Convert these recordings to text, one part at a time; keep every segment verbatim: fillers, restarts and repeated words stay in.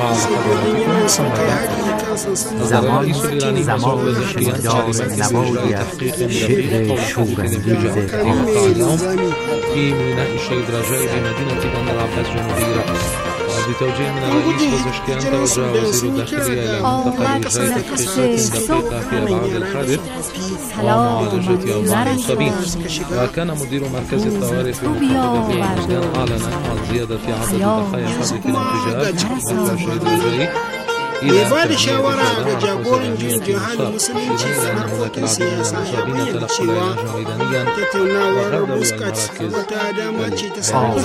زمان زمان شنیدار نوای شعر شورانگیز اليوم في ميناء الشهيد رجائي بمدينة بندر عباس جنوب العراق. بتوجيه من الرئيس بزشكيان توجه وزير الداخلية إلى المنطقة لإجراء تحقيقات دقيقة في أبعاد الحادث ومعالجة أوضاع المصابين. وكان مدير مركز الطوارئ في محافظة غزنان أعلن عن زيادة عدد ضحايا حادث الانفجار في مركز الشهيد رجائي لبعض شاورا jagorancin jihadin musulunci da harkokin siyasa ya bayyana cewa tattaunawar muscat wata dama ce ta samun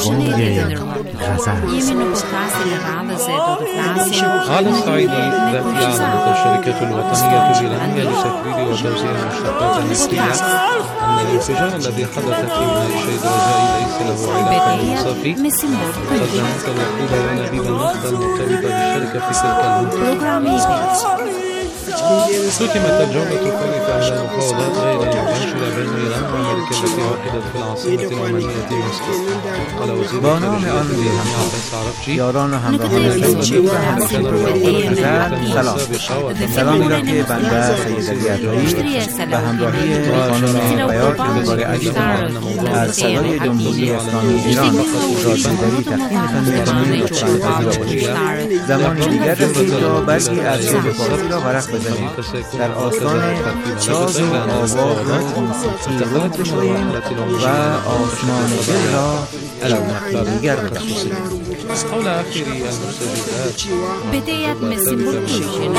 على الصعيد الذاتي أعلنت الشركة الوطنية الإيرانية لتكرير وتوزيع المشتقات النفطية أن الانفجار الذي حدث في ميناء الشهيد رجائي ليس له علاقة بالصافي، قد لم تلقي ونبيب النفط المرتبطة بالشركة في تلك المنطقة. ختمت الجولة الثالثة من المفاوضات غير المباشرة بين إيران وأمريكا التي عقدت في العاصمة العمانية موسكو. قال وزير الخارجية الإيراني عباس عرفچی یاران و همراهان سید و همسایگان سلام سلامی را که بنده سید علی عطایی به همراهی خانم بیات روزگار عزیز ما از صدای جمهوری اسلامی ایران رادیویی تقدیمتان می‌کنیم. لطفاً پذیرا باشید. زمانی دیگر رسید تا برخی از شعر فارسی را ورق بزنید. در آستان ساز و آواز موسیقی را بشوییم و آسمان دل را علامت دیگر بخشید. حول آخر المستجدات بداية من سيمبوليشن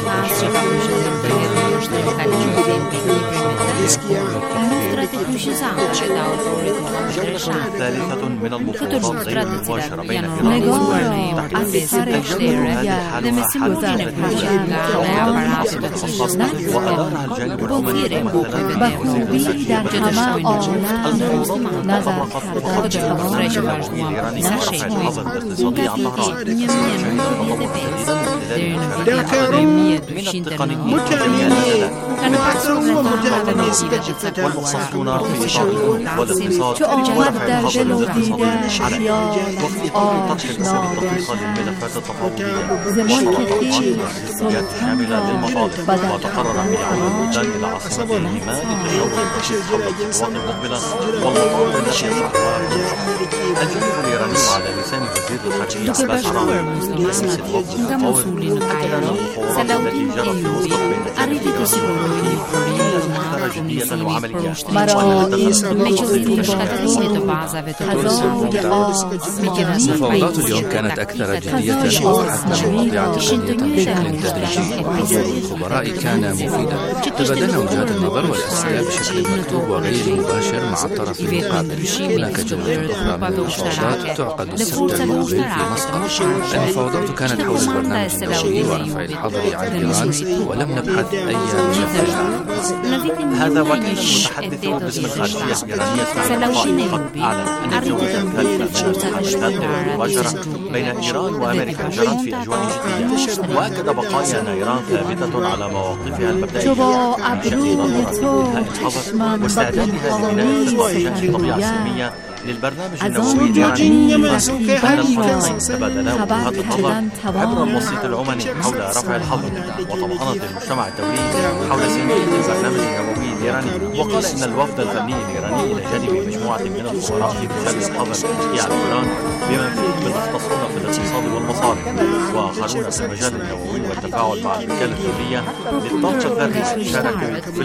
ثالثة من المفاوضات غير المباشرة بين إيران وإسرائيل تحت هذه الحالة وأدارها الجانب العماني والمقصودون في إشارة والاقتصاد ورفع الخطر الاقتصادي على وفق تطبيق سبيل اتصال الملفات التفاوضية وتوقعات استراتيجيات شاملة للمطالب وتقرر في عودة البلدان إلى عاصمة الإيمان للتجول والتخطيط حول الخطوات المقبلة والمطالب التي يطرحها الجانب الإيراني على لسان وزير الخارجية عباس عرفچی رئيس الوفد المفاوض أكد أن المفاوضات التي جرت في مسقط بين الجانبين أكثر جدية وعملية المفاوضات اليوم كانت أكثر جدية وبحثنا مواضيع تقنية بشكل تدريجي وحضور الخبراء كان مفيدا. تبادلنا وجهات النظر والأسئلة بشكل مكتوب وغير مباشر مع الطرف المقابل. هناك جولة أخرى من المفاوضات تعقد السبت المقبل في مسقط. المفاوضات كانت حول البرنامج النووي ورفع الحظر عن إيران ولم نبحث أي ملف. هذا وكان المتحدث باسم الخارجية الإيرانية قد أعلن أن الجولة الثالثة من المحادثات المباشرة بين إيران وأمريكا جرت في أجواء جدية، وأكد بقايا أن إيران ثابتة على مواقفها المبدئية بشأن ضرورة إنهاء الحظر واستعدادها لبناء استراتيجيات الطبيعة السلمية للبرنامج النووي الإيراني. هذا الفريقين تبادلا وجهات النظر عبر الوسيط العماني حول رفع الحظر وطمأنة المجتمع الدولي حول سلمية البرنامج النووي الإيراني. وقال إن الوفد الفني الإيراني إلى جانب مجموعة من الخبراء في مجال الحظر الذكي على إيران بما فيه المختصون في الاقتصاد والمصارف وآخرون في المجال النووي والتفاعل مع الوكالة الدولية للطاقة الذرية شاركوا في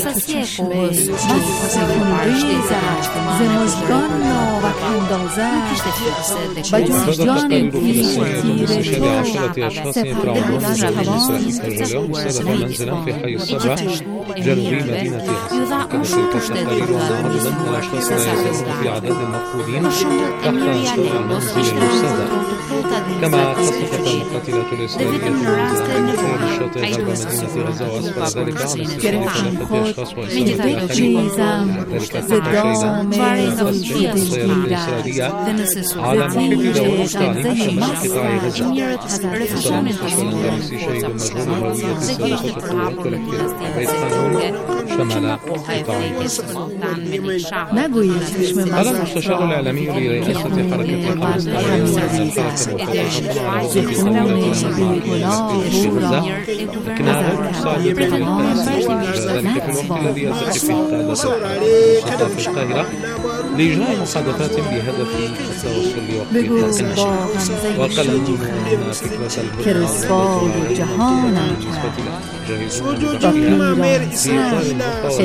المفاوضات. بدأت تقارير فلسطينية باستشهاد عشرة أشخاص يتراودون بجانب إسرائيل اليوم صادف منزلا في حي الصبرة جنوبي مدينة غزة. كانت تلك التقارير أن عددا من الأشخاص لا يزالون في أعداد مفقودين تحت أسطح المنزل المستهدف. كما خصصت المقاتلات الإسرائيلية منزلا في الشاطئ غرب مدينة غزة وأسفل ذلك عن استهداف ثلاثة أشخاص وإصابة آخرين. ذلك شيئا السيارة الإسرائيلية على محيط دور مستعلم شمال قطاع غزة. وصل المستشفى الأندلسي شهيد مجهول الهوية سابقة القوات والاحتلال بيت شمال قطاع غزة. قال المستشار الإعلامي لرئاسة حركة حماس لكنها غير مساعدة ذلك في الوقت الذي يلتقي فيه قادة في القاهرة لإجراء محادثات بهدف التوصل لوقف النشاط. وقال أن فكرة الهدنة سوجو جمع مير إسرائيل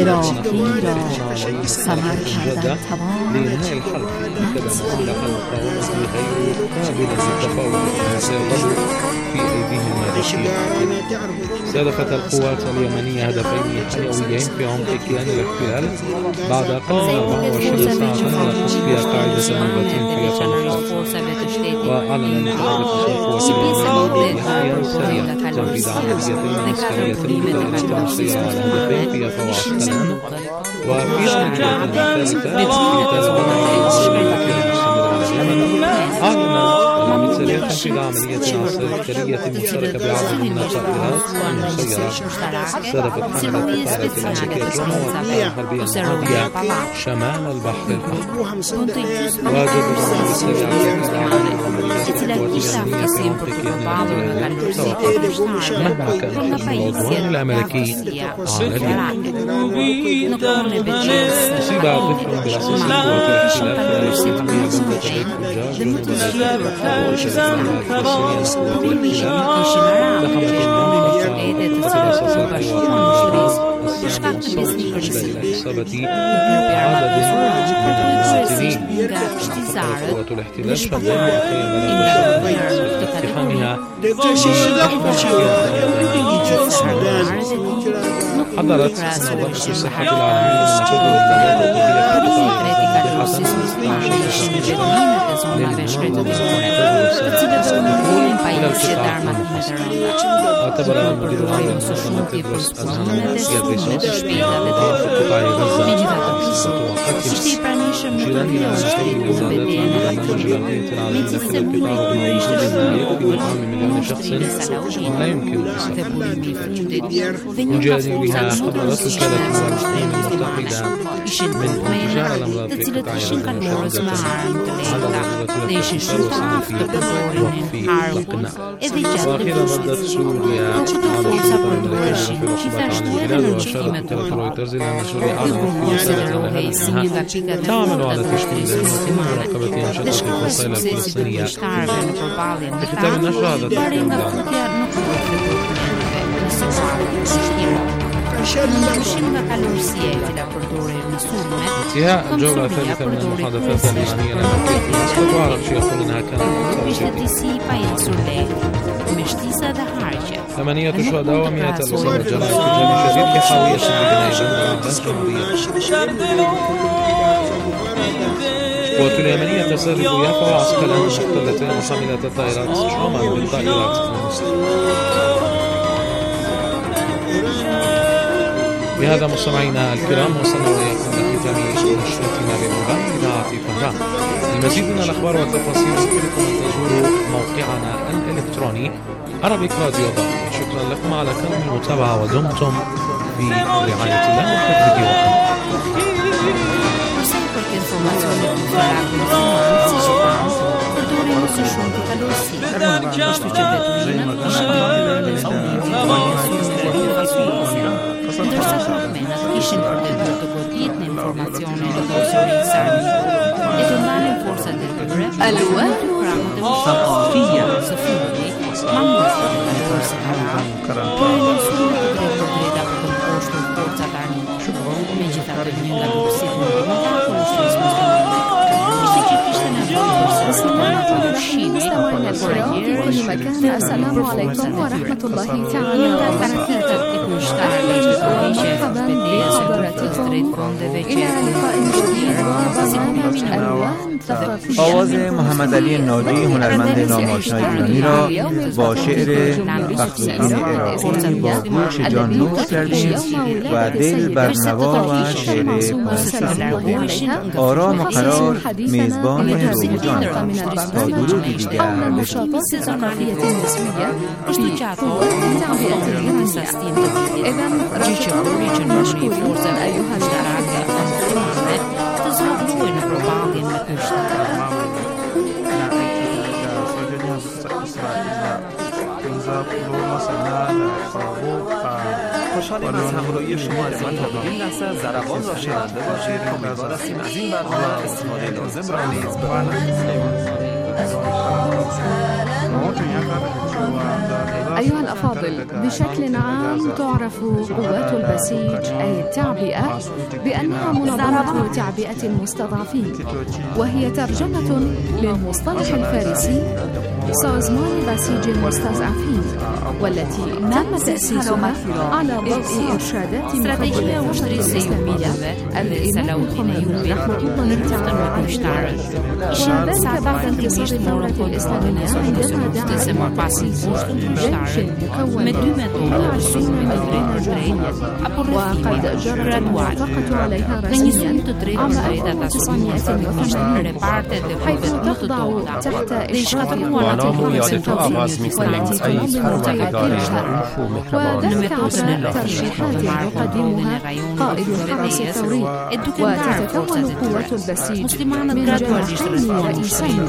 سمرقند لإنهاء الحرب كما أن المقاومة غير قابلة للتفاوض سيظل في أيديهم الشيعة. استهدفت القوات اليمنية هدفين حيويين في عمق كيان الاحتلال بعد قرابة أربعة وعشرين ساعة على قصفها قاعدة نوبة في يتم. وأعلن متحدث القوات اليمنية سريع تنفيذ عمليتين عسكرية متتالية مصيرة على هدفين في يافا وعسقلان. وفي عملية ثالثة أعلن سريع تنفيذ عملية عسكرية مشتركة بعدد من الطائرات المسيرة استهدفت حملة الطائرات الأمريكية ومواقع حربية معادية شمال البحر الأحمر. وجد الرمز السريع تنفيذ عمليات القوات اليمنية في عمق كيان الاحتلال مهما كان حجم العدوان الأمريكي على اليمن. أصيب طفل برصاص قوات الاحتلال في حضرت منظمة الصحة العالمية اعتبر المدير العام لمنظمة تدرس أزهان يدرس ضعف قطاع غزة مشيرا إلى أن تولي الوزارات برنامج الأمنية العالمي داخل القطاع رغم وجود يكفي لعام مليون شخص لا يمكن من جانبها حضرت وكالة الأمم المتحدة من انتشار الأمراض في قطاع غزة مشددة على ضرورة الاستثمار والصناعة في وقف إطلاق النار. وأخيرا ردت سوريا على الشرطة الأمريكية في العقوبات عن البلاد. وأشارت وكالة رويترز إلى أن سوريا أعلنت في رسالة أنها تعمل على تشكيل لجنة لمراقبة أنشطة الفصائل الفلسطينية. في كتاب النشر هذا التقرير انتهاء الجولة الثالثة من المحادثات الإيرانية الأمريكية في مسقط. وعرف يقول أنها كانت ثمانية شهداء ومئة أصابة جرائم في جرم شديد في حاوية ببناء جنوب القوات اليمنية تستهدف يافا وعسقلان المحتلتين وحاملات الطائرات شمال بالطائرات المسلمة. بهذا مستمعينا الكرام وصلنا إليكم لختام نشرتنا للغة إذاعة طهران. لمزيد من الأخبار والتفاصيل يمكنكم أن تزوروا موقعنا الإلكتروني Arabic Radio dot net. شكرا لكم على كم المتابعة ودمتم في رعاية الله وحفظه Kishin për të bërë të godit në informacione në dosori i sërmi. E të ndalën forësat dhe të bre, alua, programët e fia, së fundi, mamës të të të përse kara, por e nësunë të drejtë për drejta për të më poshtë të forësat armi. Me gjitha të një nga lupësit në rëmëta, për ushtës muslimime. Ishte që kishtë në bërë përse së të në të ushimi, por e njërë, السلام عليكم ورحمة الله تعالى وبركاته. مرحبا بحضراتكم إلى لقاء جديد وبرنامج ألوان آواز محمد علی نادی هنرمند ناماشنای ایرانی را با شعر فخرالدین عراقی با گوش جان نوش کردیم و دل بر نوا و شعر پارسی. آرام و قرار میزبان روی جان تا درودی دیگر خوشحالیم از همراهی شما از من تا به این لحظه ضربان را شنونده باشید. امیدوار هستیم از این برنامه استفاده لازم را نیز ببرید. أيها الأفاضل، بشكل عام تعرف قوات البسيج أي التعبئة بأنها منظمة تعبئة المستضعفين، وهي ترجمة للمصطلح الفارسي سازمان بسيج المستضعفين، والتي تم تأسيسها على ضوء إرشادات مقدمة الإسلامية الإمام الخميني رحمه الله تعالى. وذلك بعد انتصار الثورة الإسلامية عندما دعا بسيج جيش مكون من عشرين مليون جنديا، وقد جرت الموافقة عليها رسميا عام ألف وتسعمائة وثمانين حيث تخضع تحت إشراف قوات التنظيم والتي تنظم تعبئتها، وذلك عبر ترشيحات يقدمها قائد الحرس الثوري. وتتكون قوات البسيج من جناحين رئيسين،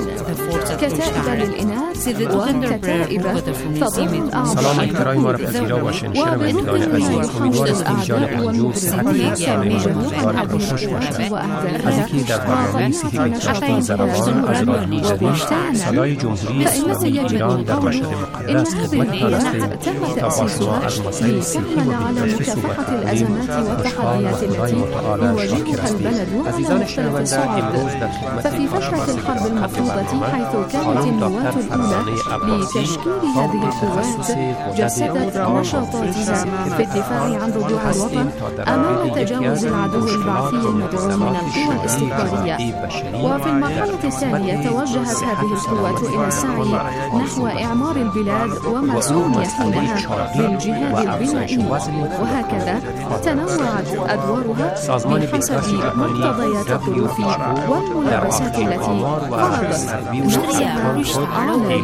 كتائب للإناث وكتائب تضم سلام احترام ما را پذیرا باشین. شنوندگان عزیز، امیدواریم این جان پنجاه صحت سالم روزگار خوش باشد. از اینکه در برنامه سیتی بکشتین زربان از رادیو زدین صدای جمهوری اسلامی ایران در مشهد مقدس خدمت پرستیم تا با شما از مسائل سیتی و بهداشت صحبت کنیم. خوشحال و خدای متعال شاکر هستیم. عزیزان شنونده، امروز در خدمت ففي فترة الحرب المفروضة حيث كانت النواة الأولى لتشكيل هذه القوات جسدت نشاطاتها في الدفاع عن ربوع الوطن أمام تجاوز العدو البعثي المدعوم من القوى الاستقرارية. وفي المرحلة الثانية توجهت هذه القوات إلى السعي نحو إعمار البلاد وما سمي حينها بالجهاد البنائي، وهكذا تنوعت أدوارها بحسب مقتضيات الظروف والملابسات التي فرضت نفسها على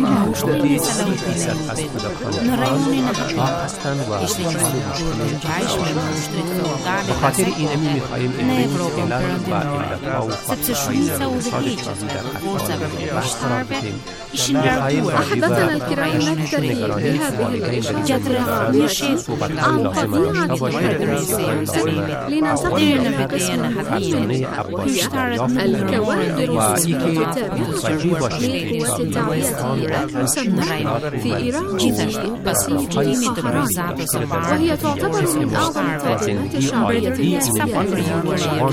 به خاطر این امی میخواهیم امروز علت و علتها و فاکتورهای اقتصاد شازی در اطفال بحث قرار بدیم. میخواهیم أحبتنا الكرام نكتفي بهذه الإشارة صحبتهای لازم داشته باشید لننتقل الكوادر متوجه باشید لقوة التعبئة المسلحة في إيران بسيج الصحراء، وهي تعتبر من أعظم التنظيمات الشعبية اليسيرة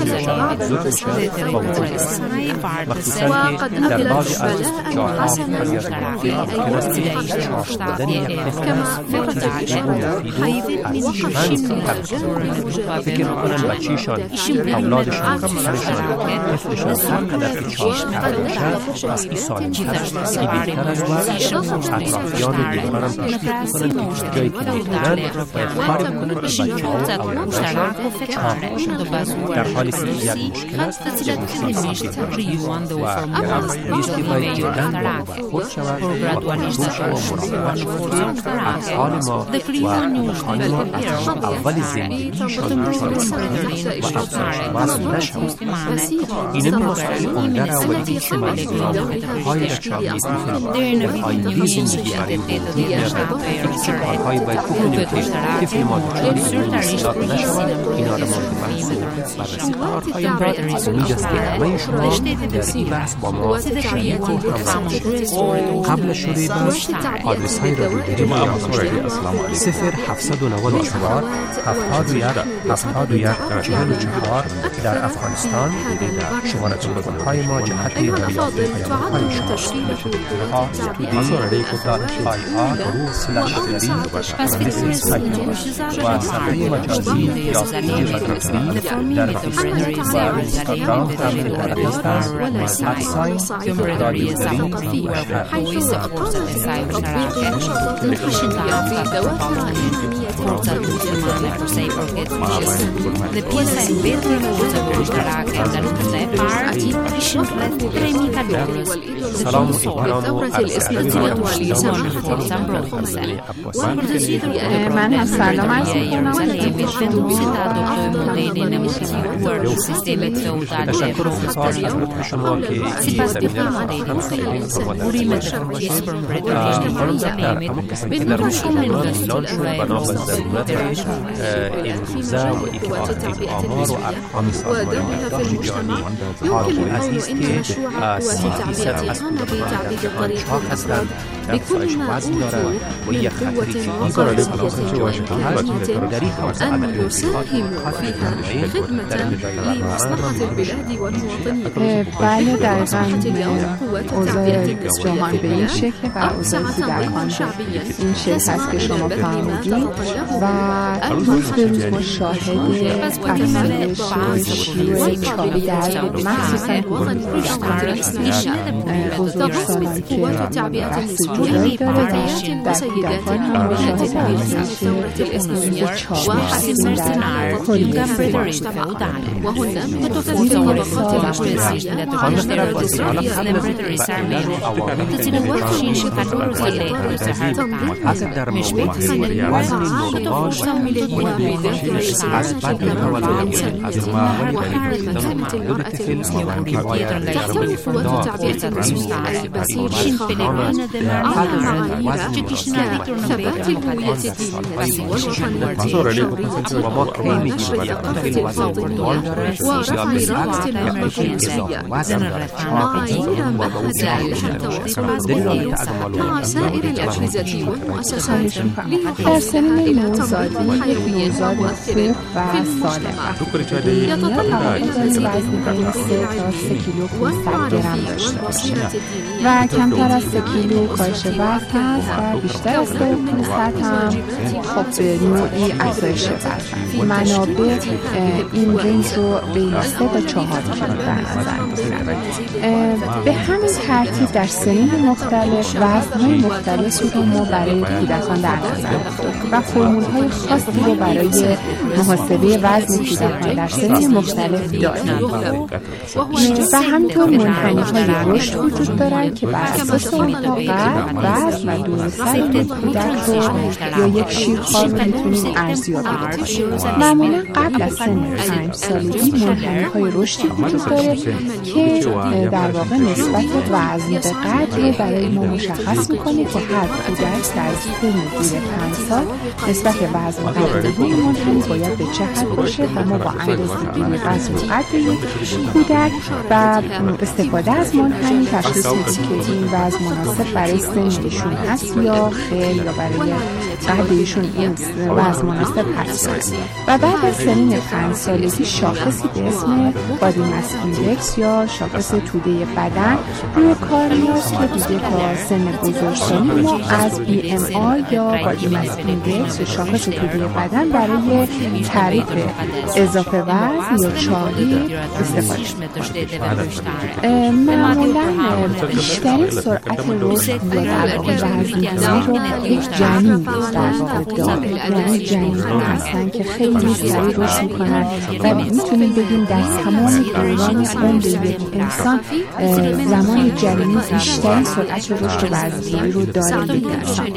وقد أبلغت بلاء حسنا في أيام الحرب، كما فتح حيث من حشم فکر میکنن بچیشان اولادشان پسرشان طفلشان هر قدر که چاق‌تر باشد از این سالم‌تر این بهتر است و اطرافیان دیگران تشویق میکنن که جایی که میتونن باید کاری بکنن که بچه‌ها و اولادشان چاق باشند. در حالی که یک مشکل است که مشکل و نیستی باید جدا برخورد شود و کنترل و مراقبت شود. اطفال ما و کودکان ما از اول زندگیشان دچار سختی و افزایش نشود. این مسئله عمده را و دیگه مجبوران های را چاقیت میکنیم و آینده زندگی برای موجود میارد. این چه کارهایی باید بکنیم که طفل ما دچار این مشکلات نشود. اینا را مورد بحث بررسی قرار خواهیم داد. امید است که همه شما در این بحث با ما شریک و همراه قبل شروع بحث آدرس های رادیوگیری ما صفر هفتصد و نود و چهار هفتاد و یک هفتاد و یک چهل و چهار در افغانستان. شماره تلفن های ما جهت دریافت پیام های شما ها توی آی آر سلش دی و صفحه مجازی یا پیج مجازی در فیسبوک و اینستاگرام هم در هستند. جمهوری ثقافی حيث أقام التطبيق سلام من هم سلام عرض می‌کنم. تشکر خاص از شما که امروزه و ادعای آمار و ارقام سازمان بهداشت جهانی حاضر عزیز که سی فیصد از کودکان چاق هستند در افزایش وزن دارد و یک خطری که دیگر در این حوزه عدم ارتباط کافی در بله دقیقاً اوضاع جهان به این شکل و اوضاع کودکان این شکل هست که شما فرمودید و روز به روز ما شاهد افزایش شیوع چاقی در مخصوصاً بزرگ سالان که بحث جدایی داره در کودکان هم شاهد افزایش چاقی هستیم در کل سائر الأجهزة والمؤسسات در سنین نوزادی یک نوزاد خوب و سالم یتطلب وزن بین سه تا سه کیلو پانصد گرم داشته باشه و کمتر از سه کیلو کاهش وزن هست و بیشتر از سه پانصد هم خب به نوعی افزایش وزن. منابع این رنج رو بین سه تا چهار کیلو در نظر میگیرن. به همین ترتیب در سنین مختلف وزن‌های مختلفی رو ما برای کودکان در نظر گرفتیم و فرمول‌های خاصی رو برای محاسبه وزن کودکان در سنین مختلف داریم و همینطور منحنی‌های رشد وجود دارند که بر اساس اونها قد، وزن و دورسر کودک رو یا یک شیرخوار رو میتونیم ارزیابی بکنیم. معمولا قبل از سن پنج سالگی منحنی‌های رشدی وجود داره که در واقع نسبت وزن به قد رو برای ما مشخص میکنه که هر کودک در سن زیر پنج سال نسبت وزن و قد این منحنی باید به چه حد باشه و ما با اندازه‌گیری وزن و قد یک کودک و استفاده از منحنی تشخیص میدیم که این وزن مناسب برای سن ایشون هست یا خیر یا برای قد ایشون این وزن مناسب هست. و بعد از سنین پنج سالگی شاخصی به اسم بادی ماس ایندکس یا شاخص توده بدن روی کار میاد که دیگه تا سن بزرگسالی ما از بی ام آی یا بادی ماس ایندکس شاخص توده بدن برای تعریف اضافه وزن یا چاقی استفاده می‌کنیم. معمولا بیشترین سرعت رشد یا در واقع وزن‌گیری رو یک جنین در واقع داره، یعنی جنین‌ها هستن که خیلی سریع رشد می‌کنن و میتونیم بگیم در تمام دوران عمر یک انسان زمان جنینی بیشترین سرعت رشد و وزن‌گیری رو داره یک انسان.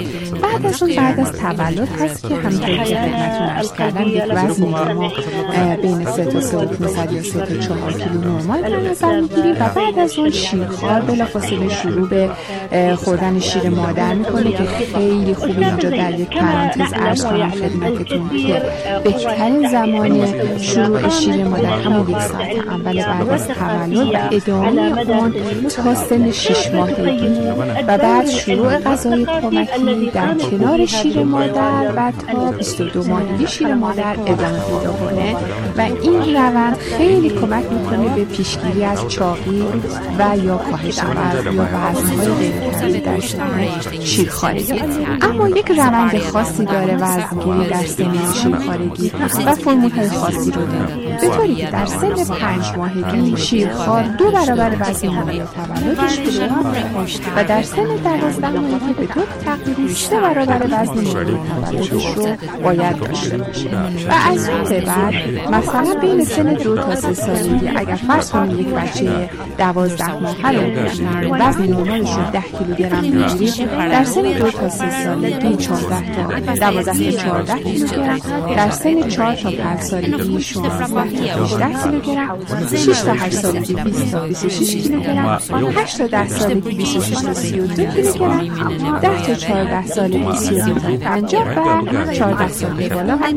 بعد از اون بعد از تولد هست که همونطور که خدمتتون عرض کردم یک وزنی که ما بین سه تا سه و پانصد یا سه تا چهار کیلو نرمال به نظر میگیریم و بعد از اون شیرخوار بلافاصله شروع به خوردن شیر مادر میکنه که خیلی خوبه اینجا در یک پرانتز عرض کنم خدمتتون که بهترین زمان شروع شیر مادر همون یک ساعت اول بعد از تولد و ادامه اون تا سن شش ماهگی و بعد شروع غذای کمکی در کنار شیر مادر و تا بیست و دو ماهگی شیر مادر ادامه پیدا کنه و این روند خیلی کمک میکنه به پیشگیری از چاقی و یا کاهش وزن یا وزن‌های غیرطبیعی در سن شیرخوارگی. اما یک روند خاصی داره وزنگیری در سن شیرخوارگی و فرمول‌های خاصی رو داره، به طوری که در سن پنج ماهگی شیرخوار دو برابر وزن مادر تولدش بشه و در سن دوازده ماهگی به طور تقریبی سه برابر وزن مادر تولدش رو باید داشته باشه و از اون به بعد مثلا بین سن دو تا سه سالگی اگر فرض کنیم یک بچه دوازده ماهه رو وزن نرمالش رو ده کیلوگرم بگیریم، در سن دو تا سه سالگی چهارده تا دوازده تا چهارده کیلوگرم، در سن چهار تا پنج سالگی شانزده تا هجده کیلوگرم، شش تا هشت سالگی بیست تا بیست و شش کیلوگرم، هشت تا ده سالگی بیست و شش تا سی و دو کیلوگرم، ده تا چهارده سالگی سی و دو تا پنجاه و چهارده سالگی بالا هم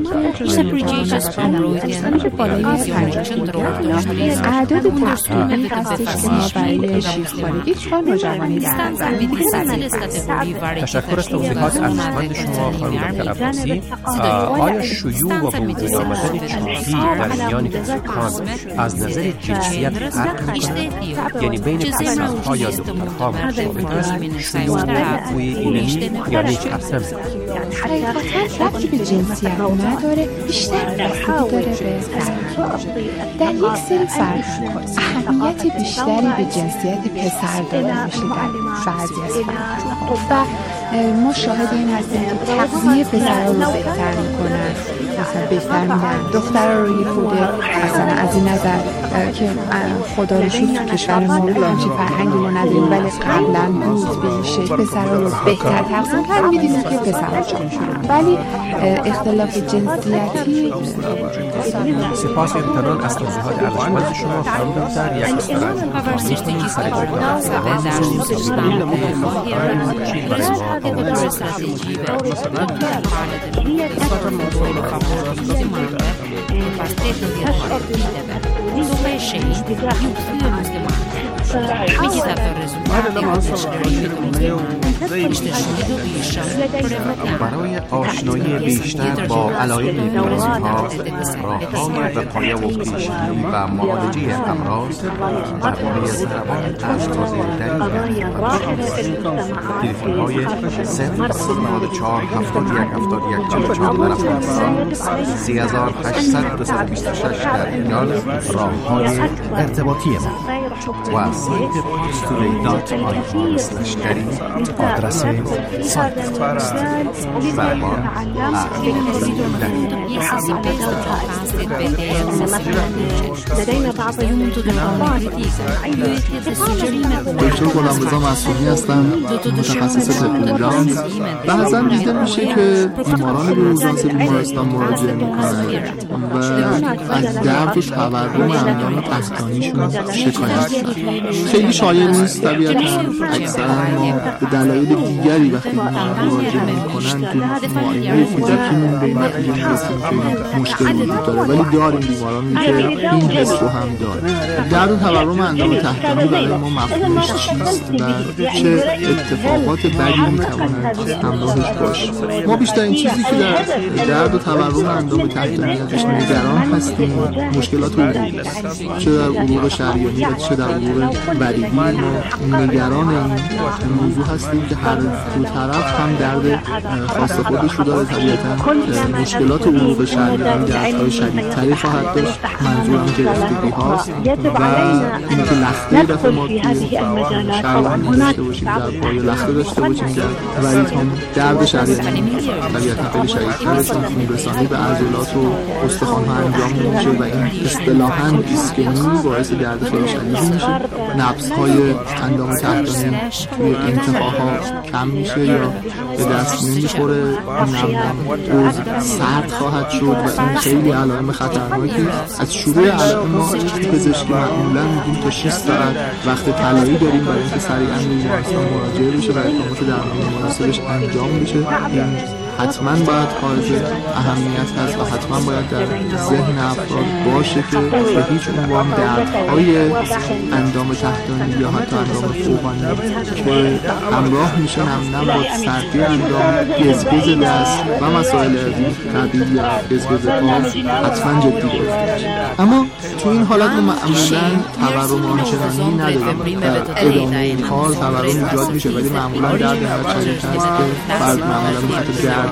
که بالای پنجاه کیلوگرم اعداد تقریبی هستش که ما برای شیرخوارگی تا نوجوانی در نظر می‌گیریم. تشکر از توضیحات ارزشمند شما خانم دکتر عباسی. آیا شیوع و وجود آمدن چاقی در میان کودکان از نظر جنسیت فرق می‌کند؟ یعنی بین پسرها یا دخترها متفاوت است؟ شیوع روی اینمی یا هیچ اصلا حقیقتاً ربطی به جنسیت نداره، بیشتر بستگی داره به در یک سری فرد اهمیت بیشتری به جنسیت پسر داده میشه در بعضی از فرد و ما شاهد این هستیم که تغذیه پسرها رو بهتر میکنن، مثلا بهتر میدن دخترها رو یه خوده مثلا از این نظر که خدا رو شکر تو کشور ما رو همچین فرهنگی ما نداریم ولی قبلا بود به این شکل پسرها رو بهتر تقسیم کرد میدیدیم که پسرها چون شدن، ولی اختلاف جنسیتی. سپاس امتنان از توضیحات ارزشمند شما خانم دکتر. یک استراحت کوتاهی سر برای آشنایی بیشتر با علائم بیماری‌ها، راه‌های وقایه و پیشگیری و معالجه امراض درباره ضربان اشخاص دریغ تلفن‌های صفر نود و چهار هفتاد و یک هفتاد و یک چهل و چهار در افغانستان، سه هزار و هشتصد و دویست و بیست و شش در ایران راه‌های ارتباطی ما و سایت پستولی دات آی اسلش دری آدرس سایت است. برمان لدينا بعض دکتر غلامرضا مسئولی هستم، متخصص تپولانس. بعضا دیده میشه که بیماران به روزانس بیمارستان مراجعه میکنن و از درد و تورم اندام تحتانیشون شکایت دارن. خیلی شایع نیست طبیعتا، اکثرا ما به دلایل دیگری وقتی بیماران مراجعه میکنن تو معاینه فیزیکیمون به این نتیجه میرسیم که مشکل وجود داره، ولی داریم بیمارانی که این حس رو هم داره. درد و تورم اندام تحتانی برای ما مفهومش چیست و چه اتفاقات بدی میتواند همراهش باشه؟ ما بیشترین چیزی که در درد و تورم اندام تحتانی ازش نگران هستیم مشکلات عروقی است، چه در عروق شریانی و چه در عروق بریدی. ما نگران این موضوع هستیم که هر دو طرف هم درد خاص خودش رو داره. طبیعتا مشکلات عروق شریانی دردهای شدیدتری خواهد داشت، منظورم گرفتگی هاست و اینکه لخته دفعه ما تو شریانی داشته باشیم، در پای لخته داشته باشیم، در وریت هم درد شریانی طبیعتا خیلی شدیدتر خون رسانی به عضلات و استخوان ها انجام میشه و این اصطلاحاً ایسکمی باعث درد خیلی شدید چی میشه؟ نبض‌های اندام تحتانی توی انتهاها کم میشه یا به دست نمیخوره، نم سرد خواهد شد و این خیلی علائم خطرناکه. از شروع علائم ما پزشکی معمولا میگیم تا شش ساعت وقت طلایی داریم برای اینکه سریعا به بیمارستان مراجعه بشه و اقدامات درمانی مناسبش انجام بشه. این حتما باید حائز اهمیت هست و حتما باید در ذهن افراد باشه که به هیچ عنوان دردهای اندام تحتانی یا حتی اندام فوقانی که همراه میشه نم نم با سردی اندام، گزگز دست و مسائل از این قبیل یا گزگز پا حتما جدی گرفته میشه. اما تو این حالت ما معمولا تورم آنچنانی نداریم، در ادامه کار تورم ایجاد میشه ولی معمولا درد نهایت شدید هست که فرد معمولا میتونه درد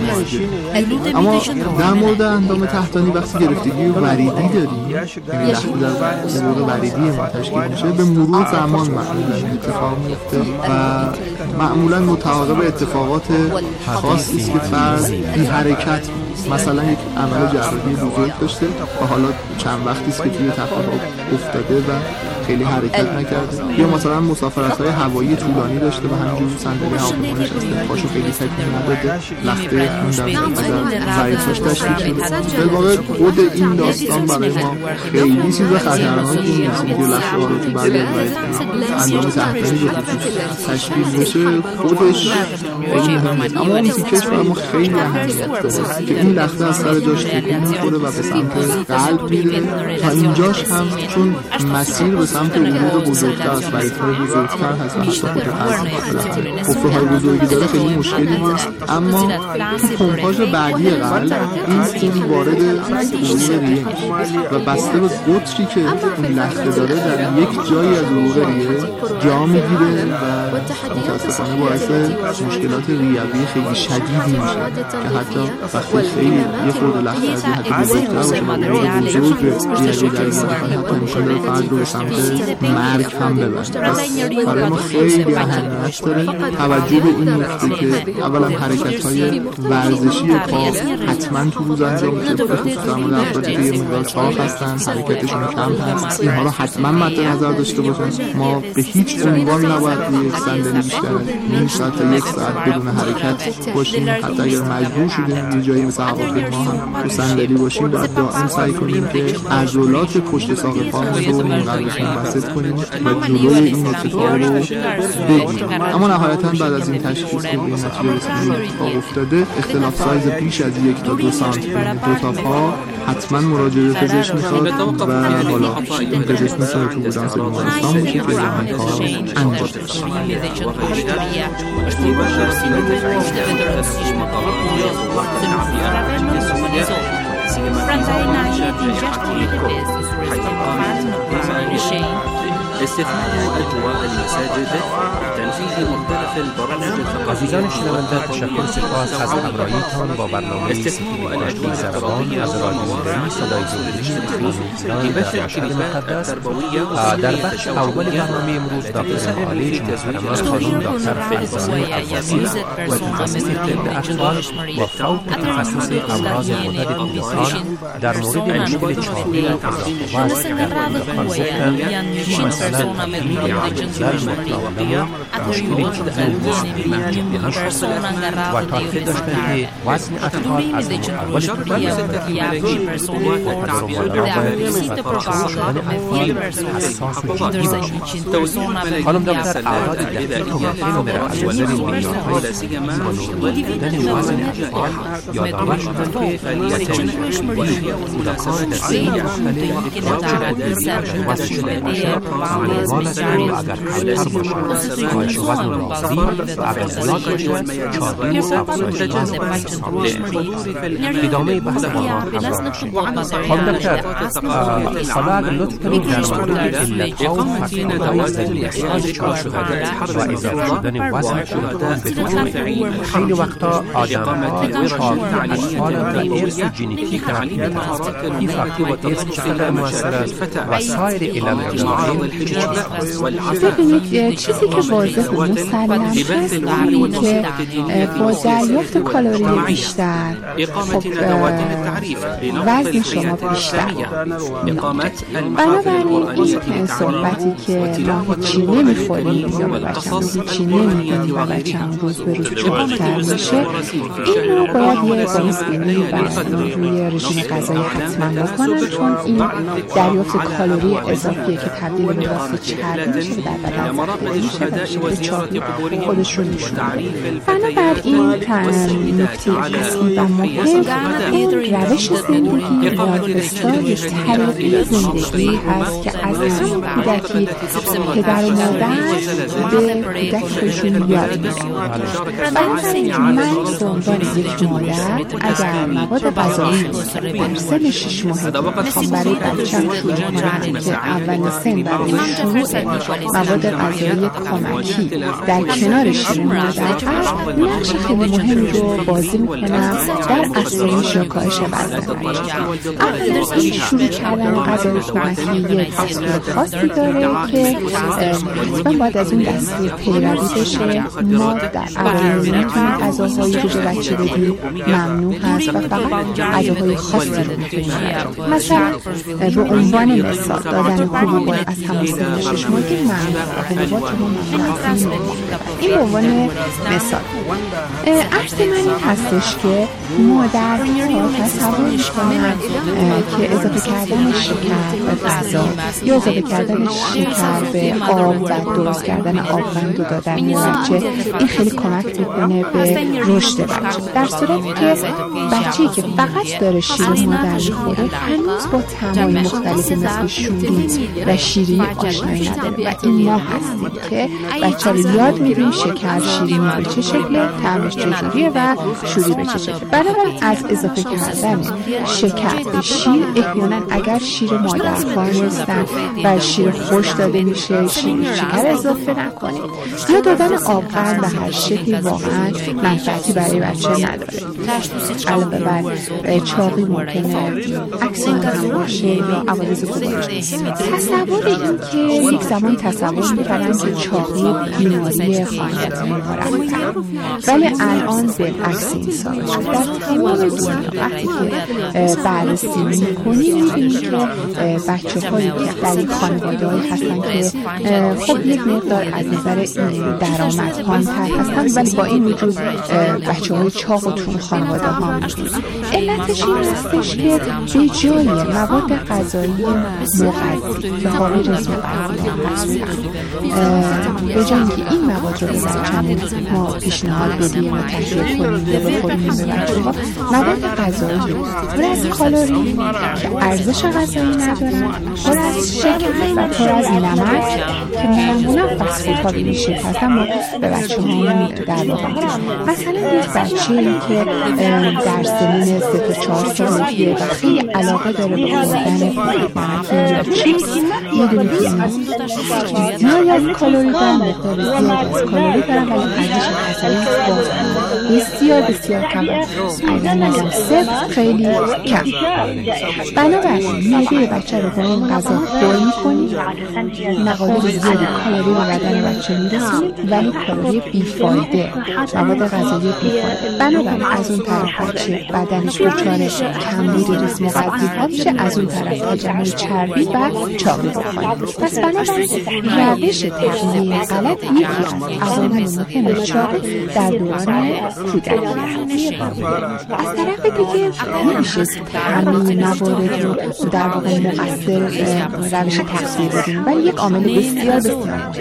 بشه. اما در مورد اندام تحتانی وقتی گرفتگی وریدی داریم، یعنی وقتی در مورد وریدی ما تشکیل میشه، به مرور زمان معمولا اتفاق میفته و معمولا متعاقب اتفاقات خاصی است که فرد بی حرکت، مثلا یک عمل جراحی بزرگ داشته و حالا چند وقتی است که توی تخاطب افتاده و خیلی حرکت نکرده، یا مثلا مسافرت‌های هوایی طولانی داشته و همینجوری صندلی هواپیما نشسته، پاشو خیلی تکون نداده، لخته خون در ضعیفش تشکیل شده. در واقع خود این داستان برای ما خیلی چیز خطرناکی نیست که لخته ها رو تو بعضی از اندام تحتانی به خصوص تشکیل بشه، خودش خیلی مهمه. اما این تیکش برای ما خیلی اهمیت داره که این لخته از سر جاش تکون می‌خوره و به سمت قلب میره تا اینجاش هم چون مسیر به سمت عروق بزرگتر است، وریدهای بزرگتر هست و حتی خود قلب حفره‌های بزرگی داره، خیلی مشکلی نیست. اما تو پمپاژ بعدی قلب این خون وارد عروق ریه و بسته به قطری که این لخته داره در یک جایی از عروق ریه جا میگیره و متاسفانه باعث مشکلات ریوی خیلی شدیدی میشه که حتی وقتی خیلی یه خورده لخته از یه حتی بزرگتر باشه و عروق بزرگ ریوی در این حتی امکان داره فرد رو به سمت مرگ هم ببرد. پس برای ما خیلی اهمیت داره توجه به این نکته که اولا حرکت‌های ورزشی پا حتما تو روز انجام میشه، به خصوص در مورد افرادی که یه مقدار چاق هستن، حرکتشون کم هست، اینها رو حتما مد نظر داشته باشن. ما به هیچ عنوان نباید روی یک صندلی بیشتر نیم ساعت تا یک ساعت بدون حرکت باشیم. حتی اگر مجبور شدیم یه جایی مثل هواپیما هم تو صندلی باشیم، باید دائم سعی کنیم که عضلات پشت ساق پامون رو منقبض منبسط کنیم و جلوی این اتفاق رو بگیریم. اما نهایتاً بعد از این تشخیص که به این نتیجه رسیدیم اتفاق افتاده، اختلاف سایز بیش از یک تا دو سانتی بین دو تا پا حتما مراجعه به پزشک میخواد و حالا این پزشک میتونه تو بودانس بیمارستان باشه که این کار انجام بشه. استثمار أجواء المساجد، تنفيذ مختلف البرامج الثقافية. عزیزان شنونده، تشکر سپاس از همراهیتان با برنامه سپیدی کشتی زربان از رادیو دری صدای جمهوری اسلامی در مشهد مقدس. در بخش اول برنامه امروز دکتر معالج محترمه خانم دکتر فرزانه عباسی متخصص طب اطفال با فوق تخصص امراض غدد کودکان در مورد مشکل چاقی اضافه‌وزن در کودکان گفتند که مثلا تبدیل یا انزال مطلقه مشکلی که در مصنوعی جدی نشد و تاکید داشتند که وزن اطفال از اول طبیعی و در مداربه و تشخیص شدن اطفال حساس و جدی باشد. خانم دکتر اعداد دقیق و ممکن را از وزن میلیاردهای و نورمال بودن وزن اطفال یادآور شدند که نتایج کودکان در سنین مختلف را چگونه وزن شده باشد معلومات است که اگر کمتر باشد کاهش وزن لازم و اگر زیاد باشد چاقی و افزایش وزن. ادامه بحث با ما همراه باشید. خانم دکتر، حالا اگر لطف کنید در مورد علتها و فاکتورهای ضمن احساس چاق شدن و اضافه شدن وزن کودکان بفرمایید. خیلی وقتا آدم‌ها چاقی اطفال را ارث ژنتیک تعليم المهارات في فاكتور چقدر موثر است و سایر علل جمعی ببینید چیزی که واضح و مسلم هست اینه که با دریافت کالری بیشتر خب وزن شما بیشتر. بنابراین این صحبتی که ما هیچی نمیخوریم یا به بچه‌مون هیچی نمیدیم و بچه‌مون روز به روز بزرگتر میشه، این رو باید یه بازبینی و روی رژیم غذایی حتما بکنن، چون این دریافت کالری اضافیه که تبدیل به واسه چربی میشه در بدن ذخیره میشه و شکل چاقی خودشون نشون میده. بنابراین نکته اصلی و مهم این روش زندگی یادگستار طریقه زندگی هست که از همون کودکی پدر و مادر به کودک خودشون یاد میدن. بنابراین من به عنوان یک مادر اگر مواد غذایی در سن شش ماهگی میخوام برای بچه‌م شروع کنم که اول سن برای شروع مواد غذایی کمکی در کنار شیرینی بدن نقش خیلی مهمی رو بازی میکنم در افزایش یا کاهش وزن. اولا این شروع کردن غذای کمکی یک دستور خاصی داره که حتما باید از اون دستور پیروی بشه. ما در اوایل نمیتونیم غذاهایی رو به بچه بدیم، ممنوع هست و فقط غذاهای خاصی رو میتونیم بدیم. مثلا رو عنوان مثال دادن حبوبات از همون سن شش ماهگی ممنوع، حبوبات رو ممنوع از این به عنوان مثال. عرض من این هستش که مادرها تصور میکنن که اضافه کردن شکر به غذا یا اضافه کردن شکر به آب و درست کردن آبغند و دادن بچه این خیلی کمک میکنه به رشد بچه، در صورتی که بچه‌ای که فقط داره شیر مادر میخوره هنوز با طعم‌های مختلفی مثل شوری و شیرینی آشنایی نداره و این ما هستیم که بچه رو یاد میدیم شکر شیرینی به چه شکله، طعمش چجوریه و شوری به چه شکله. بنابراین از اضافه کردن شکر به شیر احیانا اگر شیر مادرخوار نیستن و شیر خوش داده میشه شیر شکر اضافه نکنید یا دادن آبغند به هر شکلی واقعا منفعتی برای بچه نداره. علاوه بر چاقی ممکنه اکسون هم باشه یا عوارض گوارش. تصور این که یک زمان تصور میکردن که چاقی بیماری خانواده مرتب، ولی الان بالعکس این ثابت شد. در تمام دنیا وقتی که بررسی میکنیم میبینیم که بچه هایی که در این خانواده هایی هستن که خب یک مقدار از نظر درآمد پایین‌تر هستن ولی با این وجود بچه های چاق و تون خانواده ها میبینیم. علتش این هستش که به جای مواد غذایی مغذی که حاوی رزم غذایی هستن، به جای اینکه این مواد رو به بچه‌مون ما پیشنهاد بدیم و تهیه کنیم یا بخوریم به بچه ها مواد غذایی پر از کالری که ارزش غذایی ندارن، پر از شکر و پر از نمک که معمولا فست‌فودها به این شکل هستن ما به بچه ها در واقع. مثلا یک بچه ای که در سنین سه تا چهار سالگیه و خیلی علاقه داره به خوردن نمکی یا چیپس، میدونی که اینا از کالری دارن، مقدار زیاد از کالری دارن ولی ارزش غذایی بسیار بسیار کم، اگر نگم صفر خیلی کم. بنابراین معده بچه رو با این غذا پر می‌کنیم، مقادیر زیادی کالری به بدن بچه می‌رسونیم ولی کالری بیفایده، مواد غذایی بیفایده. بنابراین از اون طرف بچه بدنش دچار کمبود ریز مغذی‌ها میشه، از اون طرف تجمع چربی و چاقی رو خواهیم داشت. پس بنابراین روش تغذیه غلط یکی از عوامل مهم چاقی در دوران کودکی است. از طرف دیگه نمیشه همه موارد رو در واقع مقصر روش تغذیه بدیم ولی یک عامل بسیار بسیار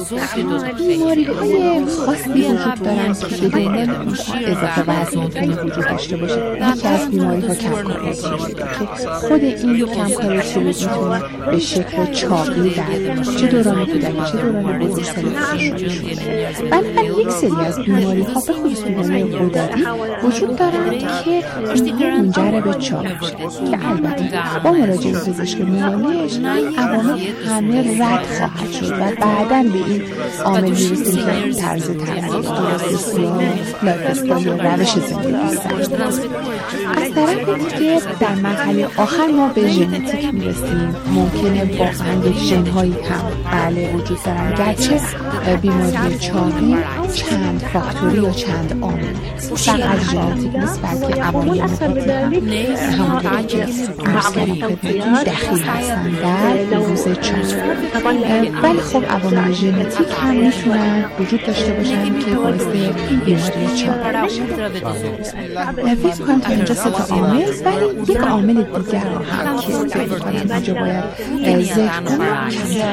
بیماری‌های خاصی وجود دارن که بدون اضافه وزن ممکنه وجود داشته باشه. یکی از بیماری‌ها کم‌کاری تیروئید که خود این کم‌کاری تیروئید میتونه به شکل چاقی در چه دوران کودکی چه دوران بزرگسالی نشون بده. بنابراین یک سری از بیماری‌ها به خصوص بیماری غددی وجود دارند که اینها منجر به چاقی میشه که البته با مراجعه به پزشک معالج این عوامل همه رد خواهد شد و بعداً به این عامل میرسیم که طرز تغذیه درست یا لایف استایل یا روش زندگی سخت. از طرف ببینید که در مرحله آخر ما به ژنتیک میرسیم. ممکنه واقعا یک ژن‌هایی هم بله وجود دارن، گرچه بیماری چاقی چند فاکتوری یا چند عامل فقط ژنتیک نیست، بلکه عوامل مختلف همونطور که عرض کردیم خدمتتون دخیل هستن در روز چاقی. ولی خب عوامل ژنتیک هم میتونن وجود داشته باشن که باعث بیماری چاقی بشه. فکر کنم تا اینجا سه تا عامل، ولی یک عامل دیگر هم که فکر کنم اینجا باید ذکر کنم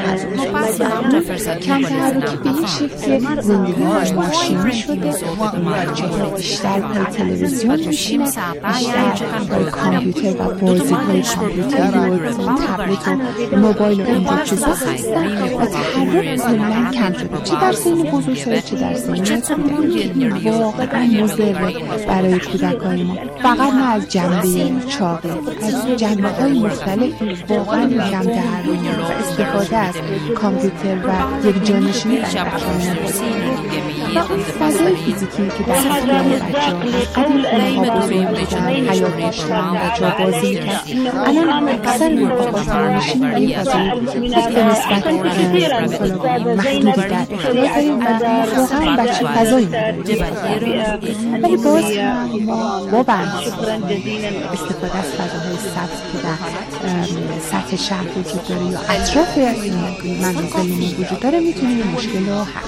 کم تحرکی به این شکل که زندگی های ماشینی شده. ما بیشتر پای تلویزیون میشیم، بیشتر پای کامپیوتر و بازی های کامپیوتر و تبلت و موبایل و اینجور چیزا هستن و تحرک کاملا کم شده، چه در سن بزرگسالی چه در سن کودک. واقعا مضر برای کودکان ما، فقط نه از جنبه چاقی، از جنبه های مختلف واقعا کم تحرک و استفاده از کامپیوتر و یک جانشینی در بچه‌ها و اون فضای فیزیکی که در اختیار بچه‌ها هست. قدیم خونه‌ها بزرگ بودن، حیاط داشتن، بچه‌ها بازی می‌کردن. الان اکثر مواقع جانشین و یک فضای فیزیکی به نسبت محدود در اختیار داریم و واقعا بچه فضایی ولی باز با برنامه استفاده از فضاهای سبز که در سطح شهر وجود داره یا اطراف منازلمون وجود داره میتونیم این مشکل رو حل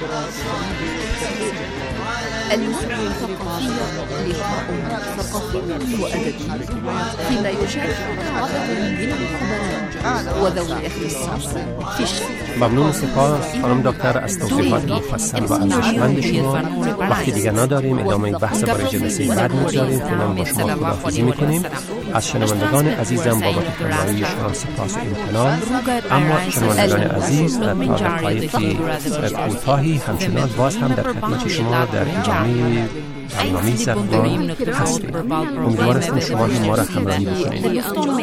المسرح الثقافي لقاء ثقافي وأدبي فيما يشارك عدد من الخبراء وذوي الاختصاص في الشأن. ممنون سپاس خانم دکتر از توضیحات مفصل و ارزشمند شما. وقتی دیگر نداریم، ادامه بحث برای جلسه بعد می‌گذاریم. فعلا با شما خداحافظی می‌کنیم. از شنوندگان عزیزم بابت همراهی شما سپاس و امتنان. اما شنوندگان عزیز در دقایقی کوتاهی همچنان باز هم در خدمت شما در ادامه برنامه زربان هستیم. امیدوارم شما هم ما را همراهی بکنید.